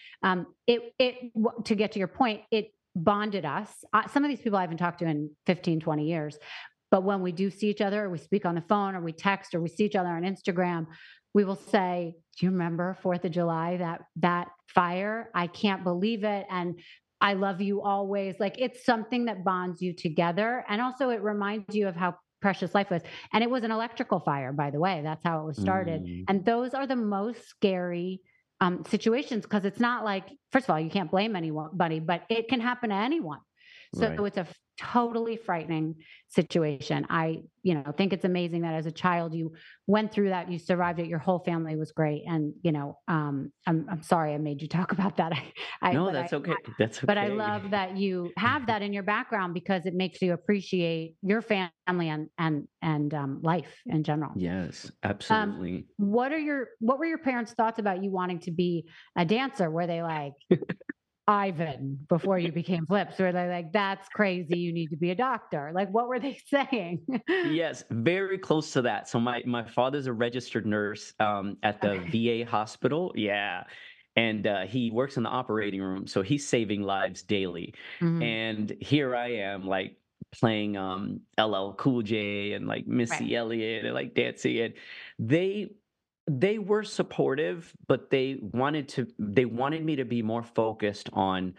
to get to your point, it bonded us. Some of these people I haven't talked to in 15, 20 years. But when we do see each other, or we speak on the phone, or we text, or we see each other on Instagram, we will say, "Do you remember 4th of July, that fire? I can't believe it, and I love you always." Like, it's something that bonds you together, and also it reminds you of how precious life was. And it was an electrical fire, by the way. That's how it was started. mm, And those are the most scary situations because it's not like, first of all, you can't blame anybody, but it can happen to anyone. So right. it's a totally frightening situation. Think it's amazing that as a child you went through that, you survived it, your whole family was great. And I'm sorry I made you talk about that. I No, but I that's okay. That's but I okay. love that you have that in your background because it makes you appreciate your family and life in general. Yes, Um, absolutely. what were your parents' thoughts about you wanting to be a dancer? Were they like, Ivan, before you became Flips, were they like, "That's crazy, you need to be a doctor"? Like, what were they saying? Yes, very close to that. So my father's a registered nurse at the Okay. VA hospital. Yeah. And he works in the operating room, so he's saving lives daily. Mhm. And here I am, like playing LL Cool J and like Right. Missy Elliott and like dancing. And they they were supportive, but they wanted me to be more focused on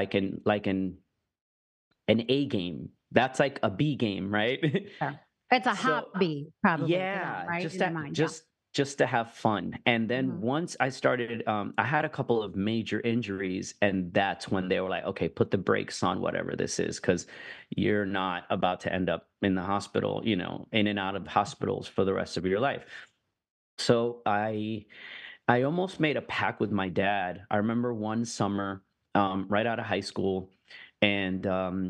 an A game. That's like a B game, right? Sure. It's a So, hobby probably to them, yeah, right? just In their that mind, yeah. just to have fun. And then Mhm. once I started, I had a couple of major injuries, and that's when they were like, "Okay, put the brakes on whatever this is, because you're not about to end up in the hospital, in and out of hospitals for the rest of your life." So I almost made a pact with my dad. I remember one summer, right out of high school, and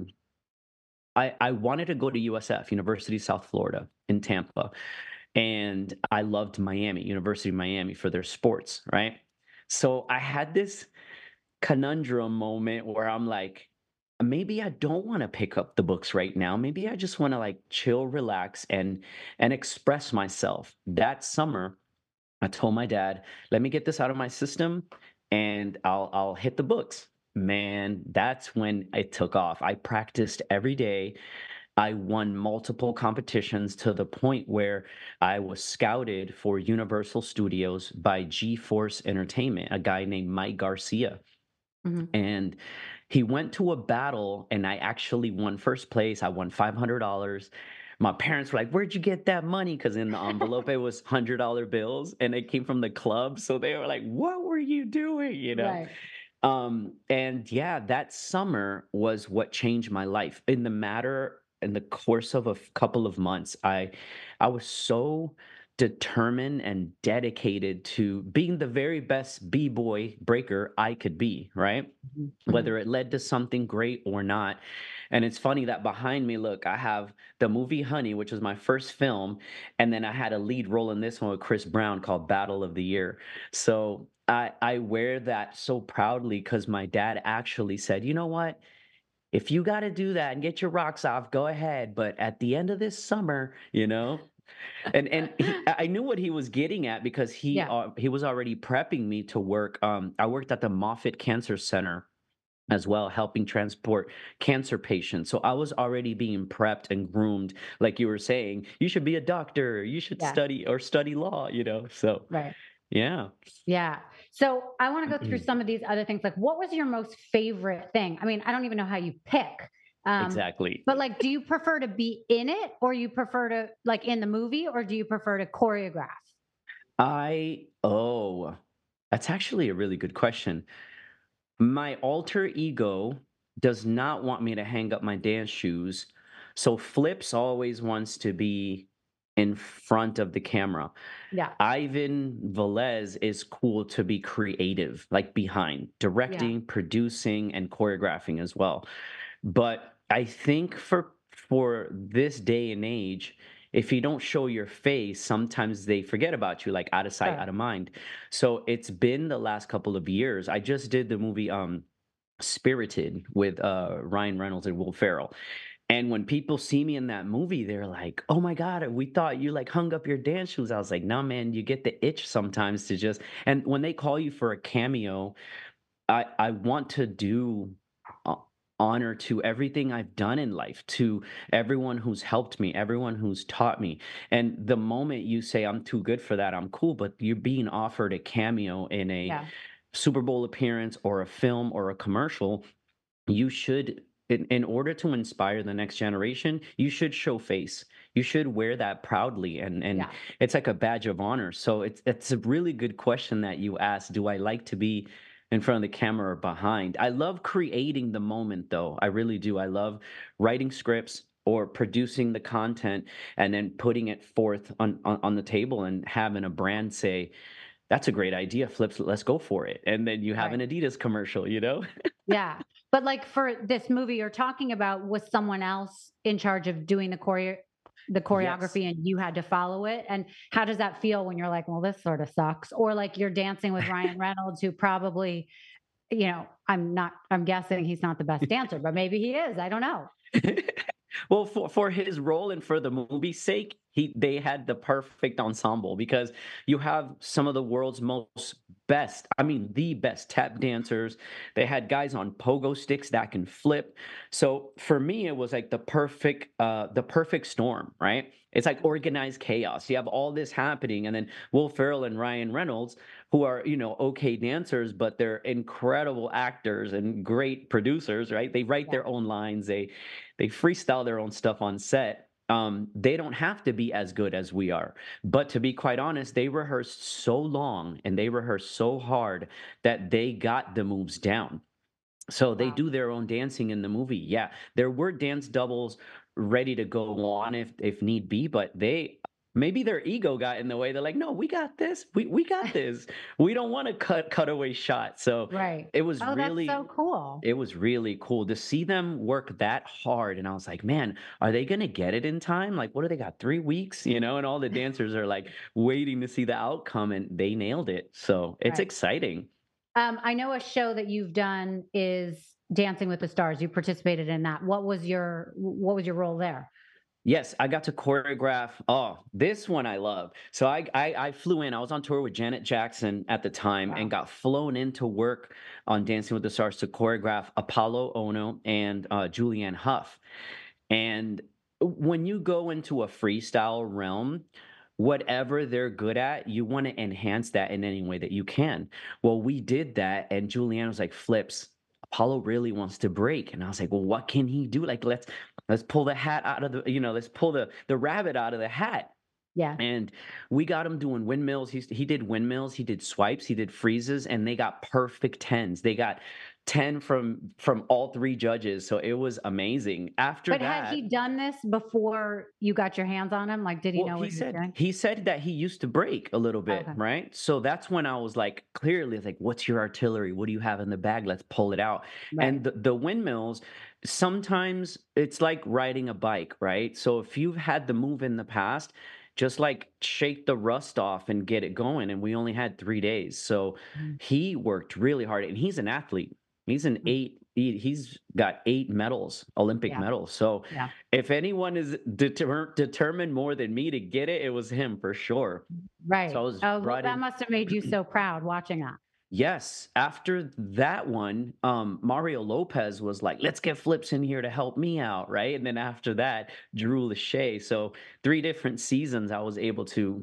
I wanted to go to USF, University of South Florida in Tampa, and I loved Miami, University of Miami for their sports, right? So I had this conundrum moment where I'm like, maybe I don't want to pick up the books right now. Maybe I just want to like chill, relax, and express myself. That summer, I told my dad, "Let me get this out of my system and I'll hit the books." Man, that's when it took off. I practiced every day. I won multiple competitions to the point where I was scouted for Universal Studios by G-Force Entertainment, a guy named Mike Garcia. Mhm. And he went to a battle and I actually won first place. I won $500. My parents were like, "Where'd you get that money?" Because in the envelope it was $100 bills, and it came from the club. So they were like, "What were you doing?" You know. Right. And yeah, that summer was what changed my life. In the course of a couple of months, I was so determined and dedicated to being the very best b-boy breaker I could be, right? Mhm. Mhm. Whether it led to something great or not. And it's funny that behind me, look, I have the movie Honey, which was my first film, and then I had a lead role in this one with Chris Brown called Battle of the Year. So I wear that so proudly because my dad actually said, you know what? If you got to do that and get your rocks off, go ahead. But at the end of this summer, and I knew what he was getting at because Yeah. he was already prepping me to work. I worked at the Moffitt Cancer Center as well, helping transport cancer patients. So I was already being prepped and groomed, like you were saying. You should be a doctor. You should Yes. study law. So Right. yeah. Yeah. So I want to go through some of these other things. Like, what was your most favorite thing? I mean, I don't even know how you pick. Exactly. But like, do you prefer to be in it, or you prefer to like in the movie, or do you prefer to choreograph? Oh, that's actually a really good question. My alter ego does not want me to hang up my dance shoes. So Flips always wants to be in front of the camera. Yeah. Ivan Velez is cool to be creative, like behind, Yeah. directing, producing, and choreographing as well. But I think for this day and age, if you don't show your face, sometimes they forget about you, like out of sight, Sure. out of mind. So it's been the last couple of years. I just did the movie Spirited with Ryan Reynolds and Will Ferrell. And when people see me in that movie, they're like, "Oh my God, we thought you like hung up your dance shoes." I was like, "No, man, you get the itch sometimes to just." And when they call you for a cameo, I want to do uh, honor to everything I've done in life, to everyone who's helped me, everyone who's taught me. And the moment you say I'm too good for that, I'm cool, but you're being offered a cameo in a Yeah. Super Bowl appearance or a film or a commercial, you should in order to inspire the next generation, you should show face. You should wear that proudly, and Yeah. it's like a badge of honor. So it's a really good question that you asked. Do I like to be in front of the camera or behind? I love creating the moment, though. I really do. I love writing scripts or producing the content and then putting it forth on the table and having a brand say, "That's a great idea, Flips. Let's go for it." And then you have an Right. Adidas commercial. Yeah. But like for this movie you're talking about, was someone else in charge of doing the Yes. choreography and you had to follow it? And how does that feel when you're like, well, this sort of sucks? Or like you're dancing with Ryan Reynolds, who probably, I'm guessing he's not the best dancer, but maybe he is. I don't know. Well, for his role and for the movie's sake, they had the perfect ensemble because you have some of the world's most best, I mean, the best tap dancers. They had guys on pogo sticks that can flip. So for me, it was like the perfect storm, right? It's like organized chaos. You have all this happening, and then Will Ferrell and Ryan Reynolds, who are, okay dancers, but they're incredible actors and great producers, right? They write Yeah. their own lines. They freestyle their own stuff on set. They don't have to be as good as we are. But to be quite honest, they rehearsed so long and they rehearsed so hard that they got the moves down. So they Wow. do their own dancing in the movie. Yeah, there were dance doubles ready to go on if need be, but maybe their ego got in the way. They're like, "No, we got this. We got this. We don't want to cutaway shot." So Right. it was Oh, that's really so cool. it was really cool to see them work that hard. And I was like, man, are they going to get it in time? Like, what do they got? 3 weeks, And all the dancers are like waiting to see the outcome, and they nailed it. So it's Right. exciting. I know a show that you've done is Dancing with the Stars. You participated in that. What was your role there? Yes, I got to choreograph. Oh, this one I love. So I flew in. I was on tour with Janet Jackson at the time and Wow. got flown in to work on Dancing with the Stars to choreograph Apollo Ono and Julianne Hough. And when you go into a freestyle realm, whatever they're good at, you want to enhance that in any way that you can. Well, we did that, and Julianne was like, "Flips, Paulo really wants to break. And I was like, well, what can he do? Like, let's pull the hat out of let's pull the rabbit out of the hat. Yeah. And we got him doing windmills. He did windmills, he did swipes, he did freezes, and they got perfect tens. They got 10 from all three judges. So it was amazing. After But that, had he done this before you got your hands on him? Like, did he well, know what he was doing? he said that he used to break a little bit, Okay. right? So that's when I was like, clearly, like, what's your artillery? What do you have in the bag? Let's pull it out. Right. And the windmills, sometimes it's like riding a bike, right? So if you've had the move in the past, just like shake the rust off and get it going. And we only had 3 days. So Mhm. he worked really hard, and he's an athlete. He's an Mhm. he's got 8 medals, Olympic Yeah. medals. So Yeah. if anyone is determined more than me to get it, it was him for sure. So I Right. was Oh, well, brought that in. must have made you so proud watching that. Yes, after that one, Mario Lopez was like, "Let's get Flips in here to help me out," right? And then after that, Drew Lachey. So 3 different seasons, I was able to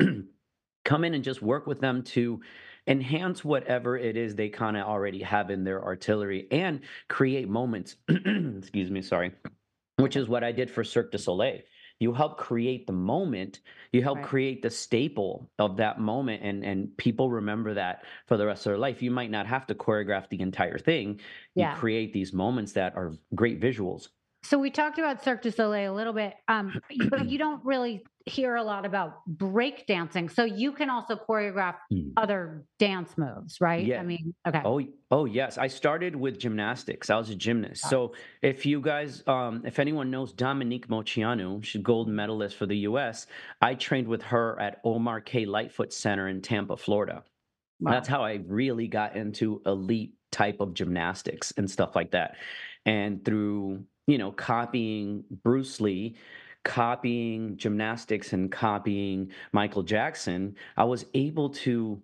come in and just work with them to enhance whatever it is they kind of already have in their artillery and create moments. Excuse me, sorry. Which is what I did for Cirque du Soleil. You help create the moment, you help Right. create the staple of that moment, and people remember that for the rest of their life. You might not have to choreograph the entire thing. You Yeah. create these moments that are great visuals. So we talked about Cirque du Soleil a little bit, but you don't really hear a lot about break dancing. So you can also choreograph Mm. other dance moves, right? I Yeah. mean, okay. Oh yes. I started with gymnastics. I was a gymnast. Got it. So if you guys, if anyone knows Dominique Moceanu, she's gold medalist for the U.S. I trained with her at Omar K. Lightfoot Center in Tampa, Florida. That's Wow. how I really got into elite type of gymnastics and stuff like that. And through, copying Bruce Lee, copying gymnastics, and copying Michael Jackson, I was able to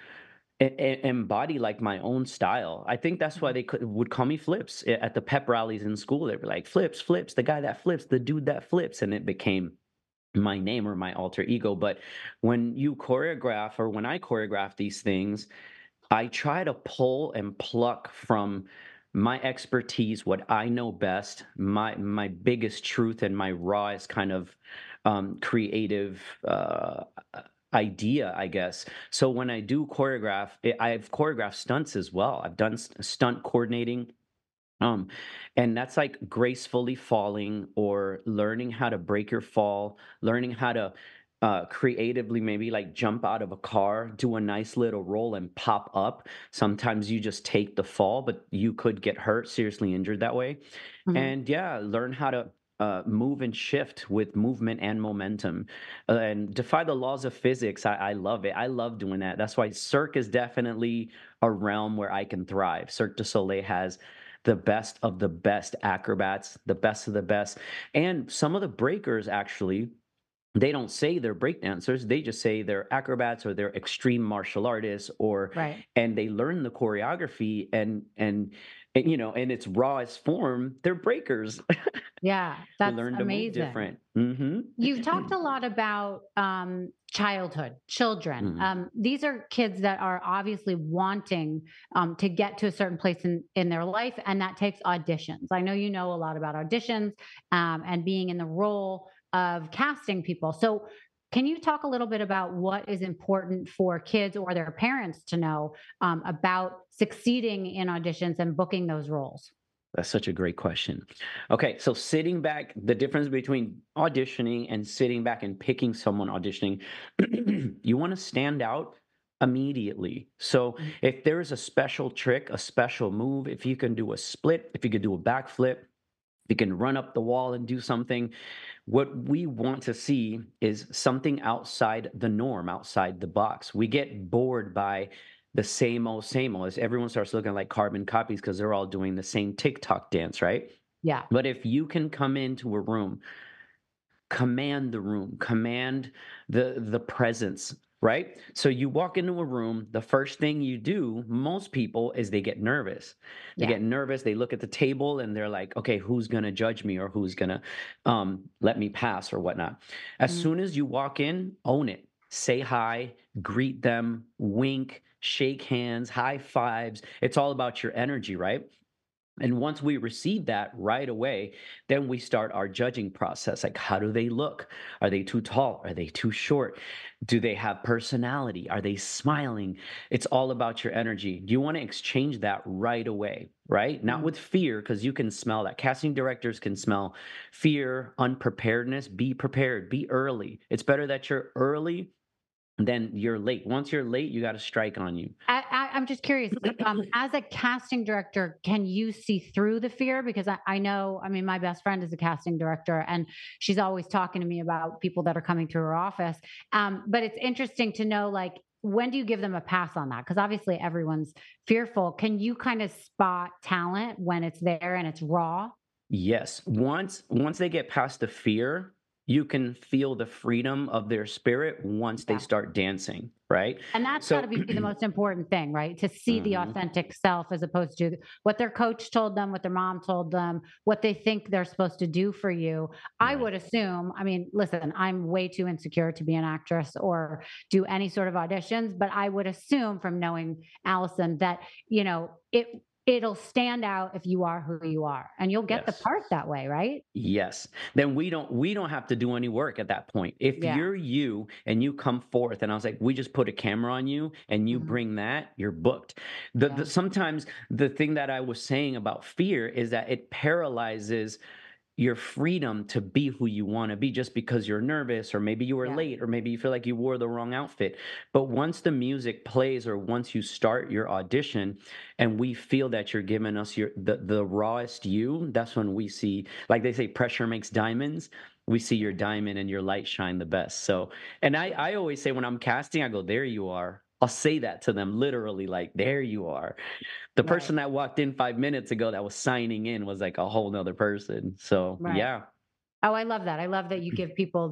embody like my own style. I think that's why Mhm. they would call me Flips at the pep rallies in school. They were like, Flips, Flips, the guy that flips, the dude that flips. And it became my name or my alter ego. But when you choreograph, or when I choreograph these things, I try to pull and pluck from my expertise, what I know best, my biggest truth, and my rawest kind of creative idea, I guess. So when I do choreograph, I've choreographed stunts as well. I've done stunt coordinating. Um, and that's like gracefully falling, or learning how to break your fall, learning how to creatively maybe like jump out of a car, do a nice little roll and pop up. Sometimes you just take the fall, but you could get hurt, seriously injured that way. Mhm. And yeah, learn how to move and shift with movement and momentum, and defy the laws of physics. I love it. I love doing that. That's why Cirque is definitely a realm where I can thrive. Cirque du Soleil has the best of the best acrobats, the best of the best. And some of the breakers, actually, they don't say they're breakdancers. They just say they're acrobats, or they're extreme martial artists, or Right. and they learn the choreography, and in its rawest form, they're breakers. Yeah, They that's learn to move amazing. different. Hmm. You've talked a lot about childhood, children. Mm. These are kids that are obviously wanting to get to a certain place in their life, and that takes auditions. I know you know a lot about auditions and being in the role of casting people. So, can you talk a little bit about what is important for kids or their parents to know about succeeding in auditions and booking those roles? That's such a great question. Okay, so sitting back, the difference between auditioning and sitting back and picking someone auditioning, you want to stand out immediately. So Mhm. if there is a special trick, a special move, if you can do a split, if you could do a backflip, if you can run up the wall and do something, what we want to see is something outside the norm, outside the box. We get bored by the same old, as everyone starts looking like carbon copies because they're all doing the same TikTok dance, right? Yeah. But if you can come into a room, command the presence, right? So you walk into a room, the first thing you do, most people, is they get nervous. They Yeah. get nervous, they look at the table and they're like, okay, who's gonna judge me, or who's gonna let me pass, or whatnot. As Mhm. soon as you walk in, own it. Say hi, greet them, wink, shake hands, high fives. It's all about your energy, right? And once we receive that right away, then we start our judging process. Like, how do they look? Are they too tall? Are they too short? Do they have personality? Are they smiling? It's all about your energy. You want to exchange that right away, right? Not Mm. with fear, because you can smell that. Casting directors can smell fear, unpreparedness. Be prepared, be early. It's better that you're early than you're late. Once you're late, you got to strike on you. I'm just curious, as a casting director, can you see through the fear? Because I know, I mean, my best friend is a casting director, and she's always talking to me about people that are coming through her office. But it's interesting to know, like, when do you give them a pass on that? Because obviously everyone's fearful. Can you kind of spot talent when it's there and it's raw? Yes. Once they get past the fear, you can feel the freedom of their spirit once they Yeah. start dancing, right? And that's got to So be the most important thing, right? To see the Mhm. authentic self as opposed to what their coach told them, what their mom told them, what they think they're supposed to do for you. I Right. would assume, I mean, listen, I'm way too insecure to be an actress or do any sort of auditions, but I would assume from knowing Allison that, it'll stand out if you are who you are and you'll get the Yes. part that way, right? Yes. Then we don't have to do any work at that point. If Yeah. you're you and you come forth and I was like, we just put a camera on you and you Mhm. bring that, you're booked. The Yeah. sometimes the thing that I was saying about fear is that it paralyzes your freedom to be who you want to be just because you're nervous or maybe you were Yeah. late or maybe you feel like you wore the wrong outfit. But once the music plays or once you start your audition and we feel that you're giving us the rawest you, that's when we see, like they say, pressure makes diamonds. We see your diamond and your light shine the best. So, and I always say when I'm casting, I go, there you are. I'll say that to them literally, like, there you are. The Right. person that walked in 5 minutes ago that was signing in was like a whole nother person. So Right. yeah. Oh, I love that. I love that you give people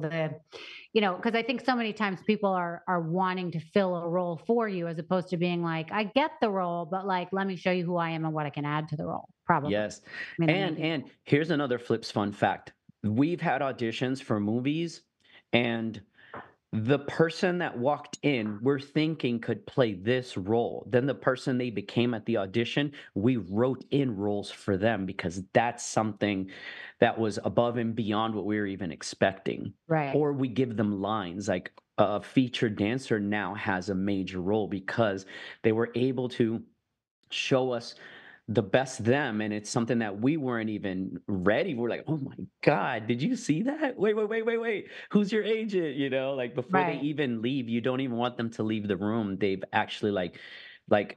because I think so many times people are wanting to fill a role for you as opposed to being like, I get the role, but like, let me show you who I am and what I can add to the role. Probably. Yes. I mean, I know people. And here's another Flips fun fact. We've had auditions for movies and the person that walked in, we're thinking could play this role. Then the person they became at the audition, we wrote in roles for them because that's something that was above and beyond what we were even expecting. Right. Or we give them lines like a featured dancer now has a major role because they were able to show us the best them and it's something that we weren't even ready. We're like, oh my God, did you see that? Wait. Who's your agent? Like before they Right. even leave, you don't even want them to leave the room. They've actually like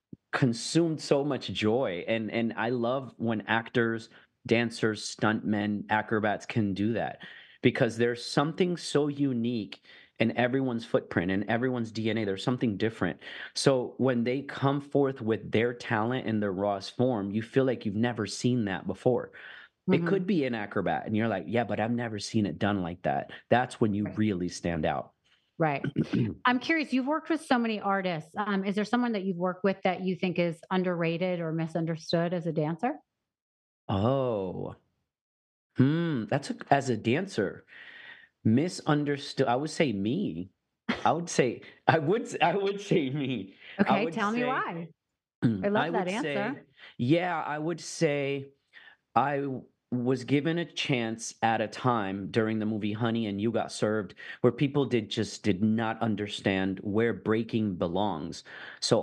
consumed so much joy. And I love when actors, dancers, stuntmen, acrobats can do that because there's something so unique in everyone's footprint and everyone's DNA. There's something different. So when they come forth with their talent in their rawest form, you feel like you've never seen that before. It could Hmm. be an acrobat, and you're like, yeah, but I've never seen it done like that. That's when you Right. really stand out. Right. I'm curious, you've worked with so many artists. Is there someone that you've worked with that you think is underrated or misunderstood as a dancer? Oh, as a dancer. Misunderstood. I would say me. I would say me. I Okay. would Tell me say why. I I love that would say answer. yeah, I would say was given a chance at a time during the movie Honey and You Got Served where people did not understand where breaking belongs. So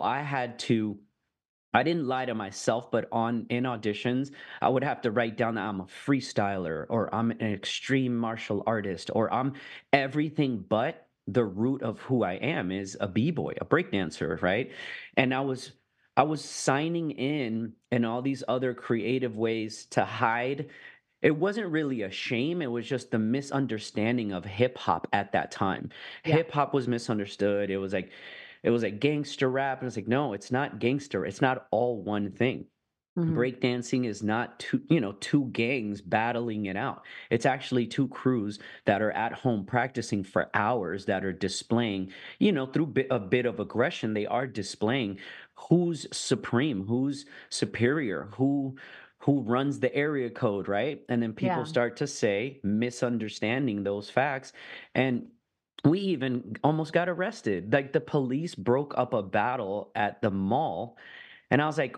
I didn't lie to myself, but on in auditions, I would have to write down that I'm a freestyler or I'm an extreme martial artist or I'm everything but the root of who I am is a b-boy, a breakdancer, right? And I was signing in all these other creative ways to hide. It wasn't really a shame, it was just the misunderstanding of hip hop at that time. Yeah. Hip hop was misunderstood. It was like gangster rap, and it's like, no, it's not gangster. It's not all one thing. Hmm. Breakdancing is not two gangs battling it out. It's actually two crews that are at home practicing for hours that are displaying, through a bit of aggression, they are displaying who's supreme, who's superior, who runs the area code, right? And then people Yeah. start to say, misunderstanding those facts. And we even almost got arrested. Like the police broke up a battle at the mall And I was like,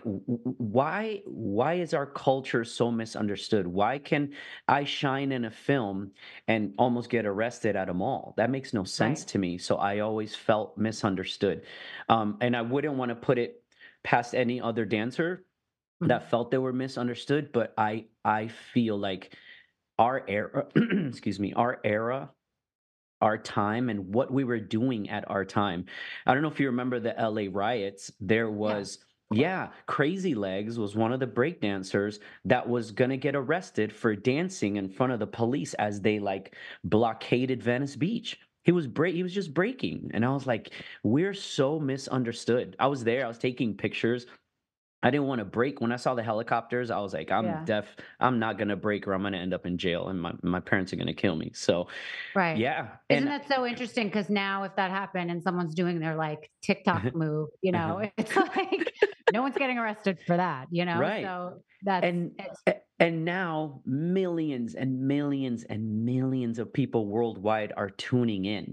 why is our culture so misunderstood? Why can I shine in a film and almost get arrested at a mall? That makes no sense Right. to me. So I always felt misunderstood. And I wouldn't want to put it past any other dancer Mhm. that felt they were misunderstood, but I feel like our era, excuse me, our time and what we were doing at our time. I don't know if you remember the LA riots. There Yeah. was, yeah, Crazy Legs was one of the breakdancers that was gonna get arrested for dancing in front of the police as they like blockaded Venice Beach. He was just breaking. And I was like, we're so misunderstood. I was there, I was taking pictures. I didn't want to break. When I saw the helicopters, I was like, Yeah. I'm not gonna break or I'm gonna end up in jail and my parents are gonna kill me. So Right. yeah. Isn't And that so interesting? Because now if that happened and someone's doing their like TikTok move, you know, it's like no one's getting arrested for that, you know? Right. So that's And it's and now millions and millions and millions of people worldwide are tuning in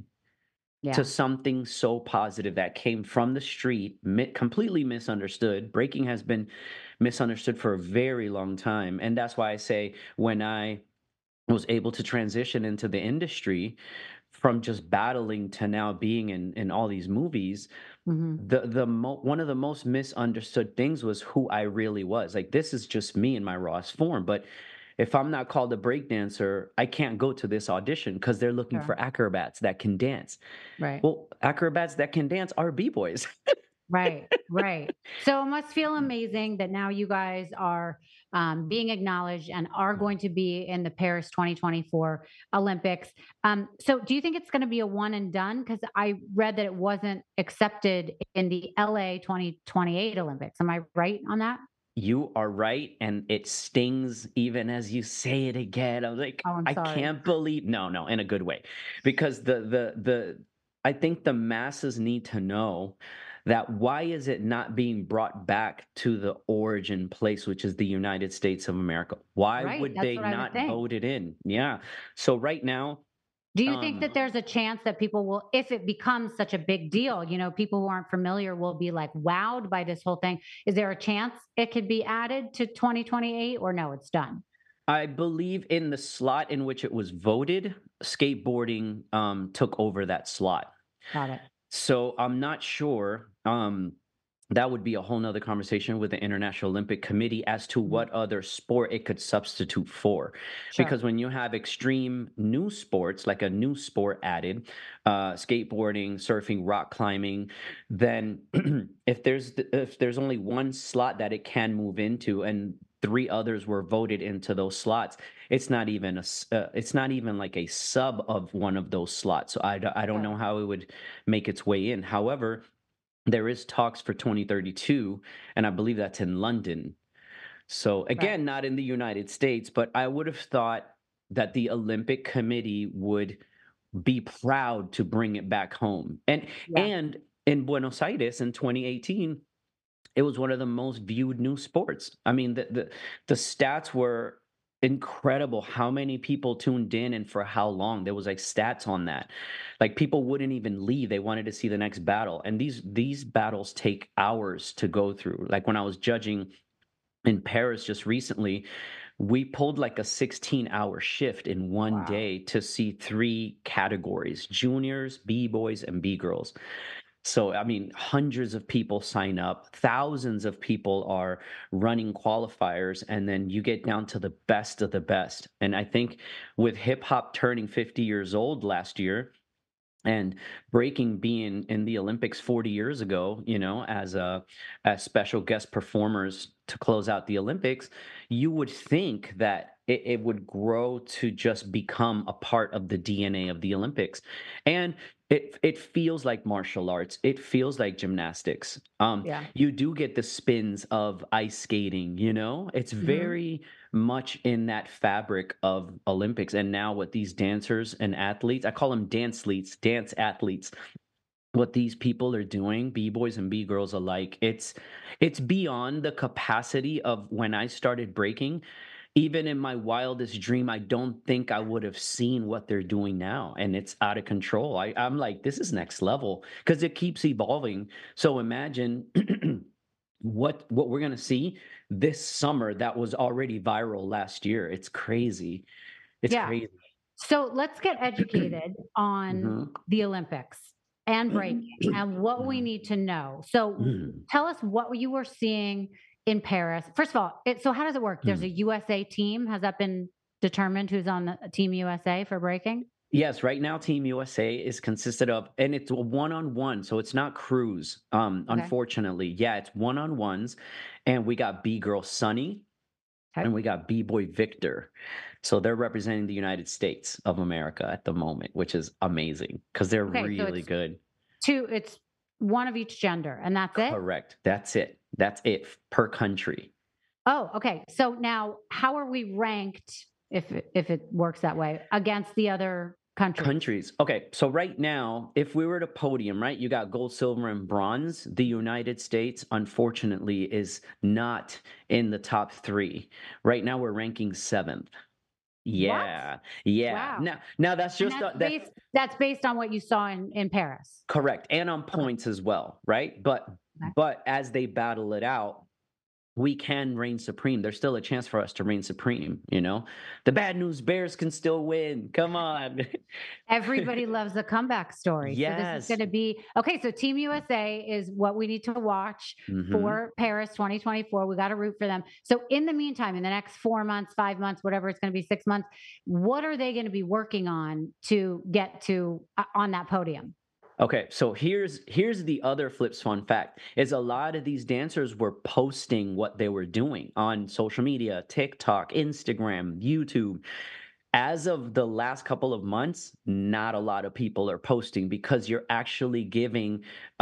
to yeah. something so positive that came from the street, completely misunderstood. Breaking has been misunderstood for a very long time, and that's why I say when I was able to transition into the industry from just battling to now being in all these movies, Mhm. one of the most misunderstood things was who I really was. Like this is just me in my rawest form. But if I'm not called a breakdancer, I can't go to this audition because they're looking Sure. for acrobats that can dance. Right. Well, acrobats that can dance are b-boys. Right, right. So it must feel amazing that now you guys are being acknowledged and are going to be in the Paris 2024 Olympics. So do you think it's going to be a one and done? Because I read that it wasn't accepted in the LA 2028 Olympics. Am I right on that? You are right, and it stings even as you say it again. I'm like, Oh, I'm I sorry. can't believe no, in a good way. Because the I think the masses need to know that why is it not being brought back to the origin place, which is the United States of America? Why Right. would That's they what I would not think. vote it in? Yeah. So right now, Do you think um that there's a chance that people will, if it becomes such a big deal, you know, people who aren't familiar will be like wowed by this whole thing? Is there a chance it could be added to 2028 or no, it's done? I believe in the slot in which it was voted, skateboarding took over that slot. Got it. So I'm not sure. That would be a whole nother conversation with the International Olympic Committee as to Mhm. what other sport it could substitute for. Sure. Because when you have extreme new sports, like a new sport added, skateboarding, surfing, rock climbing, then if there's only one slot that it can move into, and three others were voted into those slots, it's not even like a sub of one of those slots. So I don't know Right. how it would make its way in. However, there is talks for 2032, and I believe that's in London. So Right. again, not in the United States, but I would have thought that the Olympic Committee would be proud to bring it back home. Yeah. And in Buenos Aires in 2018, it was one of the most viewed new sports. I mean, the stats were incredible how many people tuned in and for how long. There was like stats on that. Like people wouldn't even leave. They wanted to see the next battle. And these battles take hours to go through. Like when I was judging in Paris just recently, we pulled like a 16-hour shift in one Wow. day to see three categories: juniors, B-boys, and B-girls. So, I mean, hundreds of people sign up, thousands of people are running qualifiers, and then you get down to the best of the best. And I think with hip hop turning 50 years old last year, and breaking being in the Olympics 40 years ago, you know, as special guest performers to close out the Olympics, you would think that it would grow to just become a part of the DNA of the Olympics. And it feels like martial arts. It feels like gymnastics. Yeah. You do get the spins of ice skating, you know? It's Mhm. very much in that fabric of Olympics. And now what these dancers and athletes, I call them dance athletes, what these people are doing, B-boys and B-girls alike, it's beyond the capacity of when I started breaking. Even in my wildest dream, I don't think I would have seen what they're doing now. And it's out of control. I'm like, this is next level because it keeps evolving. So imagine what we're gonna see this summer that was already viral last year. It's crazy. It's Yeah. crazy. So let's get educated on Mhm. the Olympics and breaking and what we Mhm. need to know. So Mhm. tell us what you were seeing in Paris. First of all, so how does it work? There's a Mhm. USA team. Has that been determined who's on the team USA for breaking? Yes, right now Team USA is consisted of, and it's a one-on-one, so it's not crews. Okay. Unfortunately, yeah, it's one-on-ones, and we got B girl Sunny Okay. and we got B boy Victor. So they're representing the United States of America at the moment, which is amazing because they're Okay. So really good. it's one of each gender, and that's it. Correct. That's it. That's it per country. Oh, okay. So now, how are we ranked if it works that way against the other countries? Countries. Okay, so right now, if we were to podium, right, you got gold, silver, and bronze. The United States, unfortunately, is not in the top three. Right now, we're ranking seventh. What? Yeah, yeah. Wow. Now that's And just that's that's based on what you saw in Paris. correct, and on Okay. points as well, right? But Okay. but as they battle it out, we can reign supreme. There's still a chance for us to reign supreme, you know? The bad news bears can still win. Come on. Everybody loves a comeback story. So this is Yes. going to be okay. So Team USA is what we need to watch Mhm. for Paris 2024. We got to root for them. So in the meantime, in the next 4 months, 5 months, whatever it's going to be, 6 months, what are they going to be working on to get to on that podium? Okay, so here's the other flips fun fact is a lot of these dancers were posting what they were doing on social media, TikTok, Instagram, YouTube. As of the last couple of months, not a lot of people are posting because you're actually giving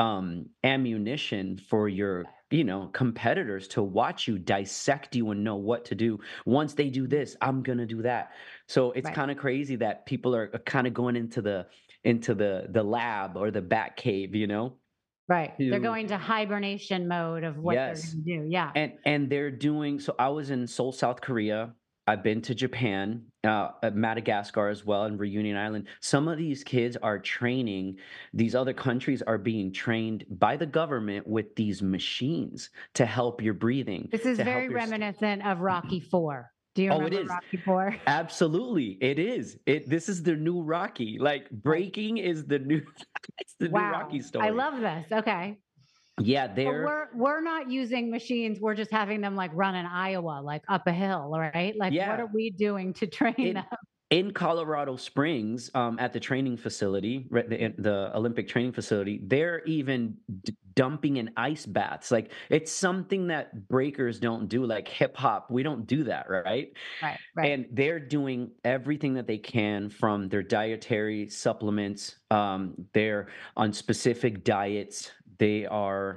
ammunition for your competitors to watch you dissect you and know what to do. Once they do this, I'm gonna do that. So it's Right. kind of crazy that people are kind of going into the lab or the bat cave, Right. They're to going to hibernation mode of what they're yes. going to do. Yeah. And they're doing so I was in Seoul, South Korea. I've been to Japan, at Madagascar as well, and Reunion Island. Some of these kids are training, these other countries are being trained by the government with these machines to help your breathing, This is to very help reminiscent of Rocky 4. Do you Oh, it remember is. Rocky 4? Absolutely. It is. This is the new Rocky. Like Right. breaking is the new it's the new Rocky Wow. I story. love this. Okay. Yeah, But they're we're not using machines. We're just having them like run in Iowa, like up a hill, right? Like what yeah. are we doing to train In them? in Colorado Springs, at the training facility, right, the Olympic training facility, they're even dumping in ice baths. Like it's something that breakers don't do, like hip hop. We don't do that, right? Right, right. And they're doing everything that they can from their dietary supplements. They're on specific diets. They are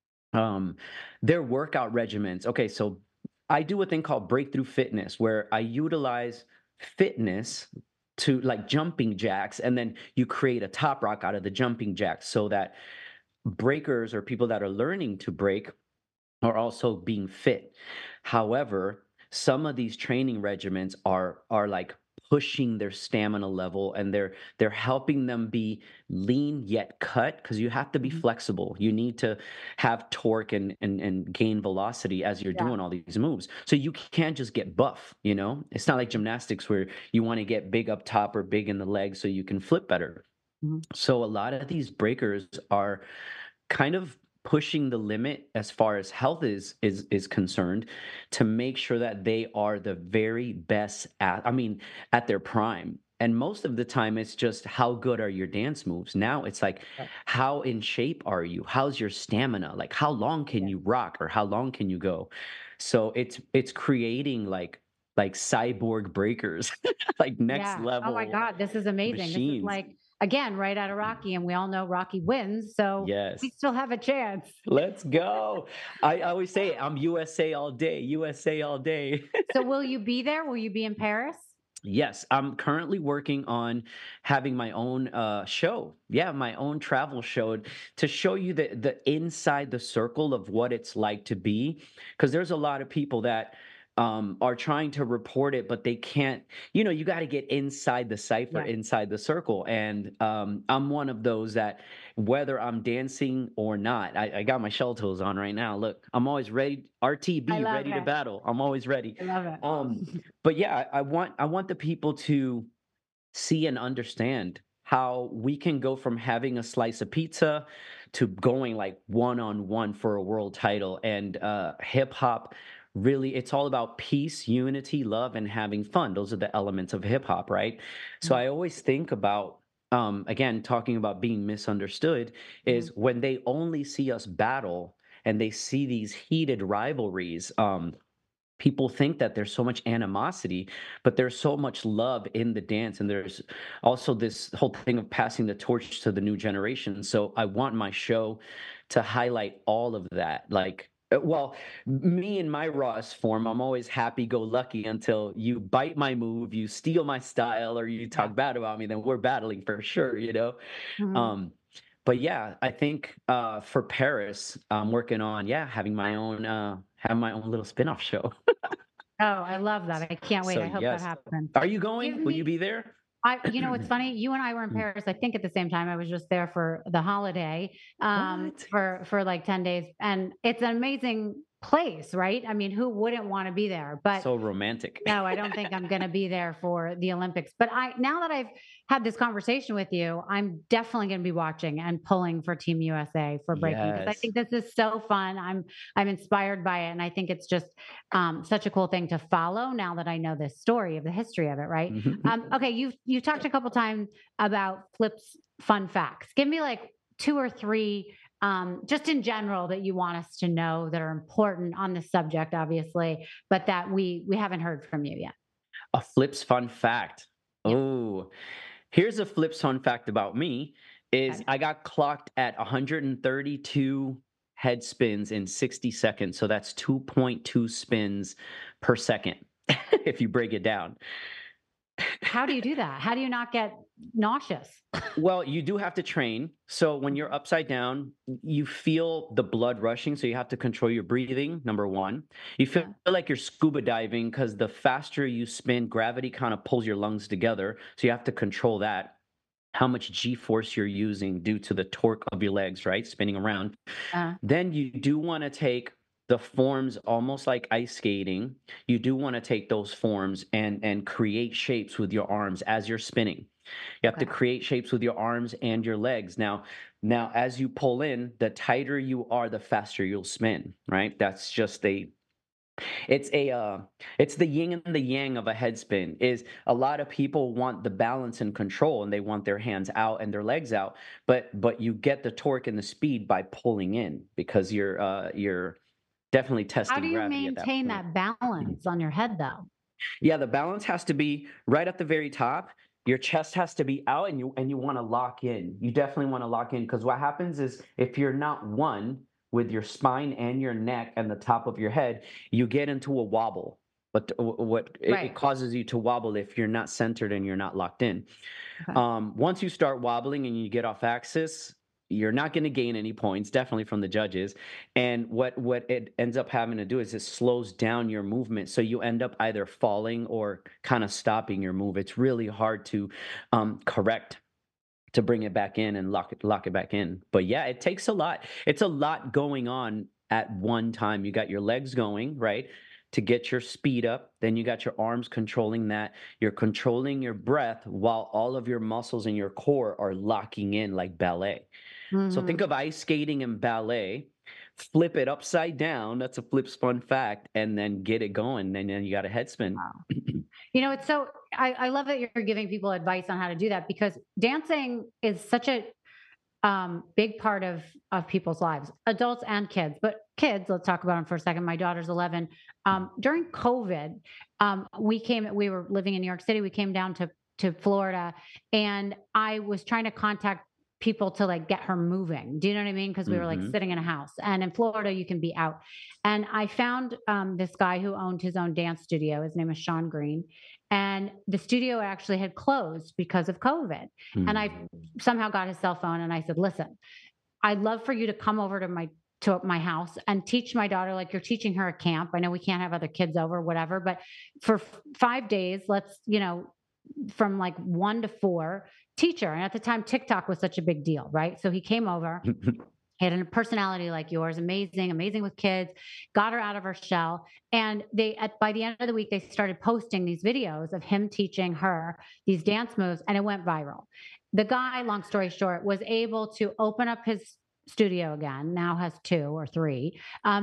um, their workout regimens. Okay, so I do a thing called breakthrough fitness where I utilize fitness to like jumping jacks, and then you create a top rock out of the jumping jacks so that breakers or people that are learning to break are also being fit. However, some of these training regimens are like pushing their stamina level, and they're helping them be lean yet cut because you have to be Mhm. flexible. You need to have torque and gain velocity as you're Yeah. doing all these moves. So you can't just get buff. It's not like gymnastics where you want to get big up top or big in the legs so you can flip better. Mhm. So a lot of these breakers are kind of pushing the limit as far as health is concerned to make sure that they are the very best at their prime. And most of the time it's just how good are your dance moves. Now it's like Right. how in shape are you? How's your stamina? Like how long can Yeah. you rock or how long can you go? So it's creating like cyborg breakers, like next Yeah. Oh my level God, this is amazing. This is machines. like again right out of Rocky, and we all know Rocky wins, so we Yes. still have a chance. Let's go. I always say I'm USA all day, USA all day. So will you be there? Will you be in Paris? Yes, I'm currently working on having my own show. Yeah, my own travel show to show you the inside the circle of what it's like to be. Because there's a lot of people that are trying to report it, but they can't. You got to get inside the cipher, Yeah. inside the circle. And I'm one of those that, whether I'm dancing or not, I got my shell toes on right now. Look, I'm always ready. RTB, love ready to it. battle. I'm always ready. I love it. But yeah, I want the people to see and understand how we can go from having a slice of pizza to going like one-on-one for a world title. And hip hop, really, it's all about peace, unity, love, and having fun. Those are the elements of hip hop, right? So I always think about, again, talking about being misunderstood, is when they only see us battle and they see these heated rivalries. People think that there's so much animosity, but there's so much love in the dance. And there's also this whole thing of passing the torch to the new generation. So I want my show to highlight all of that. Like, well, me in my rawest form, I'm always happy go lucky until you bite my move, you steal my style, or you talk bad about me, then we're battling for sure. Um, but yeah, I think for Paris, I'm working on having my own little spin-off show. Oh, I love that. I can't wait. So I hope that yes, happens. are you Give going? Will you me, be there? It's funny. You and I were in Paris, I think at the same time. I was just there for the holiday, What? for like 10 days. And it's an amazing place, right? I mean, who wouldn't want to be there? But So romantic. no, I don't think I'm going to be there for the Olympics. But now that I've had this conversation with you, I'm definitely going to be watching and pulling for Team USA for breaking, because I Yes. think this is so fun. I'm inspired by it, and I think it's just such a cool thing to follow. Now that I know this story of the history of it, right? Okay, you talked a couple times about Flip's fun facts. Give me like two or three, just in general, that you want us to know that are important on the subject, obviously, but that we haven't heard from you yet. A Flips fun fact. Yeah. Oh, here's a Flips fun fact about me is Okay. I got clocked at 132 head spins in 60 seconds. So that's 2.2 spins per second, if you break it down. How do you do that? How do you not get nauseous? Well, you do have to train. So when you're upside down, you feel the blood rushing. So you have to control your breathing, number one. You feel like you're scuba diving because the faster you spin, gravity kind of pulls your lungs together. So you have to control that. How much G force you're using due to the torque of your legs, right? Spinning around. Uh, Then you do want to take the forms almost like ice skating. You do want to take those forms and create shapes with your arms as you're spinning. You have to Okay. create shapes with your arms and your legs. Now, as you pull in, the tighter you are, the faster you'll spin, right? That's just it's a it's the yin and the yang of a head spin. Is a lot of people want the balance and control, and they want their hands out and their legs out, but you get the torque and the speed by pulling in, because you're definitely how testing do you gravity at that maintain point. that balance on your head, though? Yeah, the balance has to be right at the very top. Your chest has to be out, and you want to lock in. You definitely want to lock in, because what happens is, if you're not one with your spine and your neck and the top of your head, you get into a wobble. But it Right. causes you to wobble if you're not centered and you're not locked in. Okay. Once you start wobbling and you get off axis, you're not going to gain any points, definitely from the judges. And what it ends up having to do is it slows down your movement, so you end up either falling or kind of stopping your move. It's really hard to correct, to bring it back in and lock it back in. But yeah, it takes a lot. It's a lot going on at one time. You got your legs going, right, to get your speed up. Then you got your arms controlling that. You're controlling your breath while all of your muscles in your core are locking in, like ballet. So think Mhm. of ice skating and ballet. Flip it upside down. That's a Flip's fun fact. And then get it going. And then you got a head spin. Wow. It's so, I love that you're giving people advice on how to do that, because dancing is such a big part of people's lives, adults and kids. But kids, let's talk about them for a second. My daughter's 11. During COVID, we were living in New York City. We came down to Florida, and I was trying to contact people to like get her moving. Do you know what I mean? Because we were like Mhm. sitting in a house, and in Florida you can be out. And I found this guy who owned his own dance studio. His name is Sean Green, and the studio actually had closed because of COVID. And I Mm. somehow got his cell phone, and I said, "Listen, I'd love for you to come over to my to my house and teach my daughter, like you're teaching her a camp. I know we can't have other kids over, whatever, but for 5 days, let's, from like 1 to 4, teach her. And at the time, TikTok was such a big deal, right? So he came over. He had a personality like yours, amazing with kids, got her out of her shell. And by the end of the week, they started posting these videos of him teaching her these dance moves, and it went viral. The guy, long story short, was able to open up his studio again, now has 2 or 3.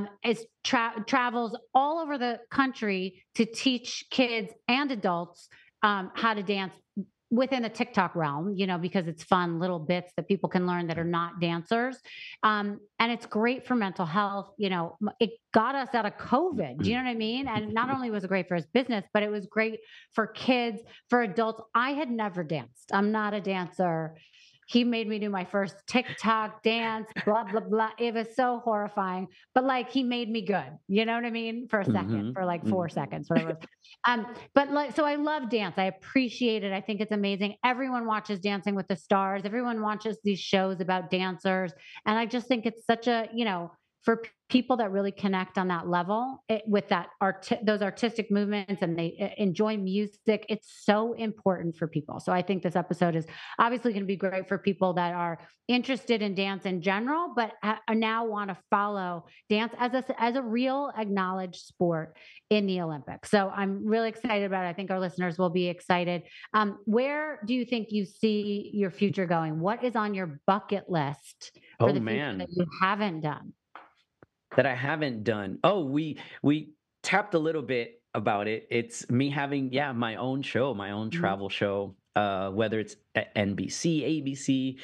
Travels all over the country to teach kids and adults how to dance within the TikTok realm, because it's fun little bits that people can learn that are not dancers. And it's great for mental health. It got us out of COVID. Do you know what I mean? And not only was it great for his business, but it was great for kids, for adults. I had never danced. I'm not a dancer. He made me do my first TikTok dance, blah, blah, blah. It was so horrifying, but like he made me good. You know what I mean? For a second, for like 4 seconds, whatever. But like, so I love dance. I appreciate it. I think it's amazing. Everyone watches Dancing with the Stars. Everyone watches these shows about dancers. And I just think it's such a, for people that really connect on that level with those artistic movements, and they enjoy music, it's so important for people. So I think this episode is obviously going to be great for people that are interested in dance in general, but now want to follow dance as a real acknowledged sport in the Olympics. So I'm really excited about it. I think our listeners will be excited. Where do you think you see your future going? What is on your bucket list for the future that you haven't done? That I haven't done. Oh, we tapped a little bit about it. It's me having, my own show, my own travel show, whether it's at NBC, ABC,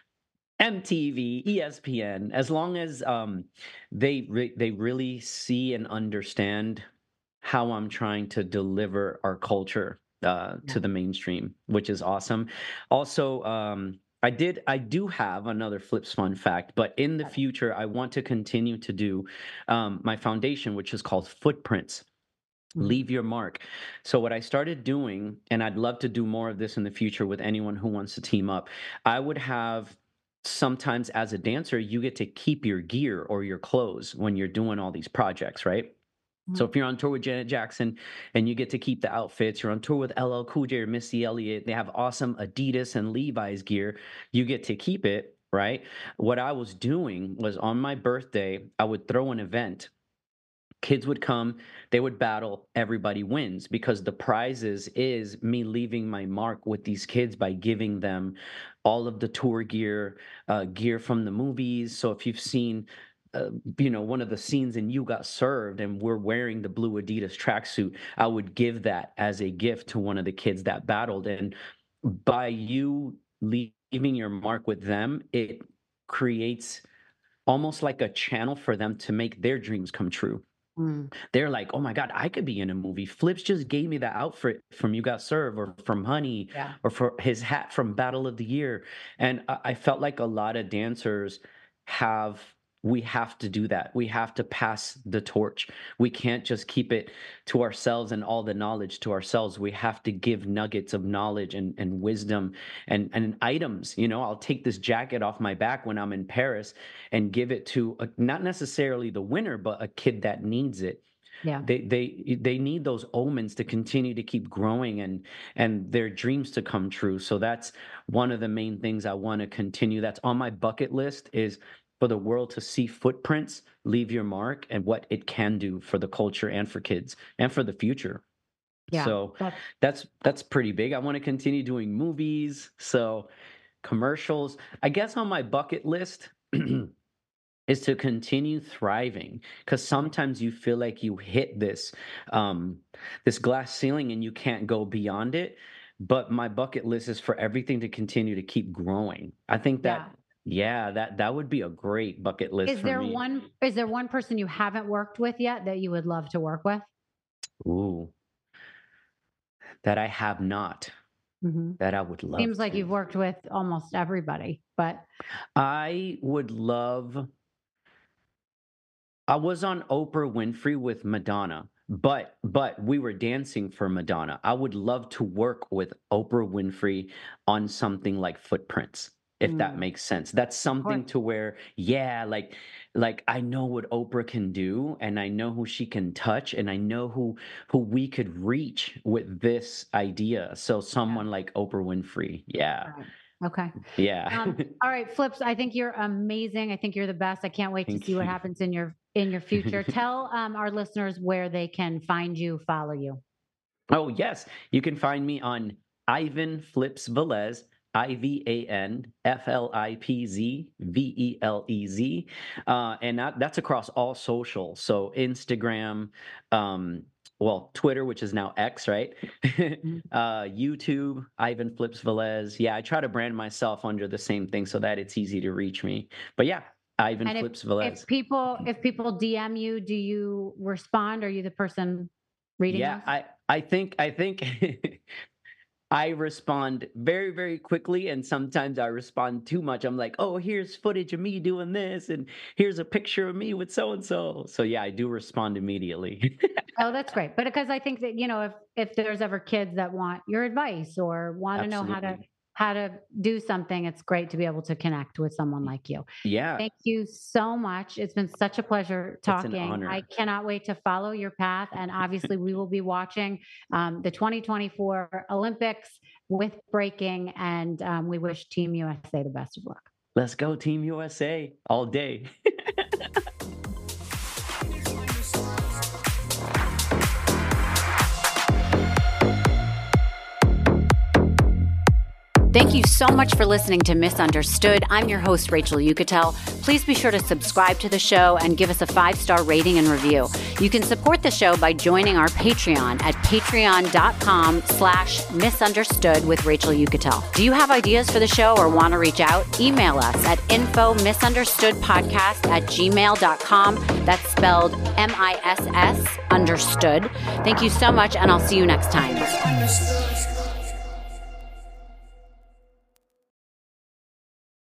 MTV, ESPN, as long as they really see and understand how I'm trying to deliver our culture to the mainstream, which is awesome. Also, I do have another Flips fun fact, but in the future, I want to continue to do my foundation, which is called Footprints. Leave your mark. So what I started doing, and I'd love to do more of this in the future with anyone who wants to team up, I would have, sometimes as a dancer, you get to keep your gear or your clothes when you're doing all these projects, right? So if you're on tour with Janet Jackson and you get to keep the outfits, you're on tour with LL Cool J or Missy Elliott, they have awesome Adidas and Levi's gear, you get to keep it, right? What I was doing was on my birthday, I would throw an event. Kids would come, they would battle, everybody wins, because the prizes is me leaving my mark with these kids by giving them all of the tour gear, gear from the movies. So if you've seen one of the scenes in You Got Served and we're wearing the blue Adidas tracksuit, I would give that as a gift to one of the kids that battled. And by you leaving your mark with them, it creates almost like a channel for them to make their dreams come true. They're like, oh my God, I could be in a movie. Flips just gave me the outfit from You Got Served or from Honey or for his hat from Battle of the Year. And I felt like a lot of dancers we have to do that. We have to pass the torch. We can't just keep it to ourselves and all the knowledge to ourselves. We have to give nuggets of knowledge and wisdom and items. I'll take this jacket off my back when I'm in Paris and give it to not necessarily the winner, but a kid that needs it. Yeah. They need those omens to continue to keep growing and their dreams to come true. So that's one of the main things I want to continue. That's on my bucket list, is for the world to see Footprints, leave your mark, and what it can do for the culture and for kids and for the future. Yeah, so that's pretty big. I want to continue doing movies, so commercials. I guess on my bucket list is to continue thriving, because sometimes you feel like you hit this glass ceiling and you can't go beyond it. But my bucket list is for everything to continue to keep growing. I think that. Yeah, that would be a great bucket list for me. Is there one person you haven't worked with yet that you would love to work with? Ooh, that I have not. That I would love. Seems like you've worked with almost everybody, but I would love. I was on Oprah Winfrey with Madonna, but we were dancing for Madonna. I would love to work with Oprah Winfrey on something like Footprints. if that makes sense. That's something to where, yeah, like I know what Oprah can do, and I know who she can touch, and I know who we could reach with this idea. So someone like Oprah Winfrey. Yeah. Right. Okay. Yeah. All right, Flips, I think you're amazing. I think you're the best. I can't wait to see what happens in your future. Tell our listeners where they can find you, follow you. Oh, yes. You can find me on Ivan Flips Velez, IvanFlipsVelez. And that's across all social. So Instagram, Twitter, which is now X, right? YouTube, Ivan Flips Velez. Yeah, I try to brand myself under the same thing so that it's easy to reach me. But yeah, Ivan Flips Velez. If people DM you, do you respond? Are you the person reading? Yeah, I think I respond very, very quickly, and sometimes I respond too much. I'm like, oh, here's footage of me doing this, and here's a picture of me with so-and-so. So yeah, I do respond immediately. Oh, that's great. But because I think that, if there's ever kids that want your advice or want to know how to do something, it's great to be able to connect with someone like you. Yeah. Thank you so much. It's been such a pleasure talking. It's an honor. I cannot wait to follow your path. And obviously we will be watching the 2024 Olympics with breaking. And we wish Team USA the best of luck. Let's go Team USA all day. Thank you so much for listening to Misunderstood. I'm your host, Rachel Uchitel. Please be sure to subscribe to the show and give us a 5-star rating and review. You can support the show by joining our Patreon at patreon.com/misunderstood with Rachel Uchitel. Do you have ideas for the show or want to reach out? Email us at info_misunderstoodpodcast@gmail.com. That's spelled MISS understood. Thank you so much, and I'll see you next time.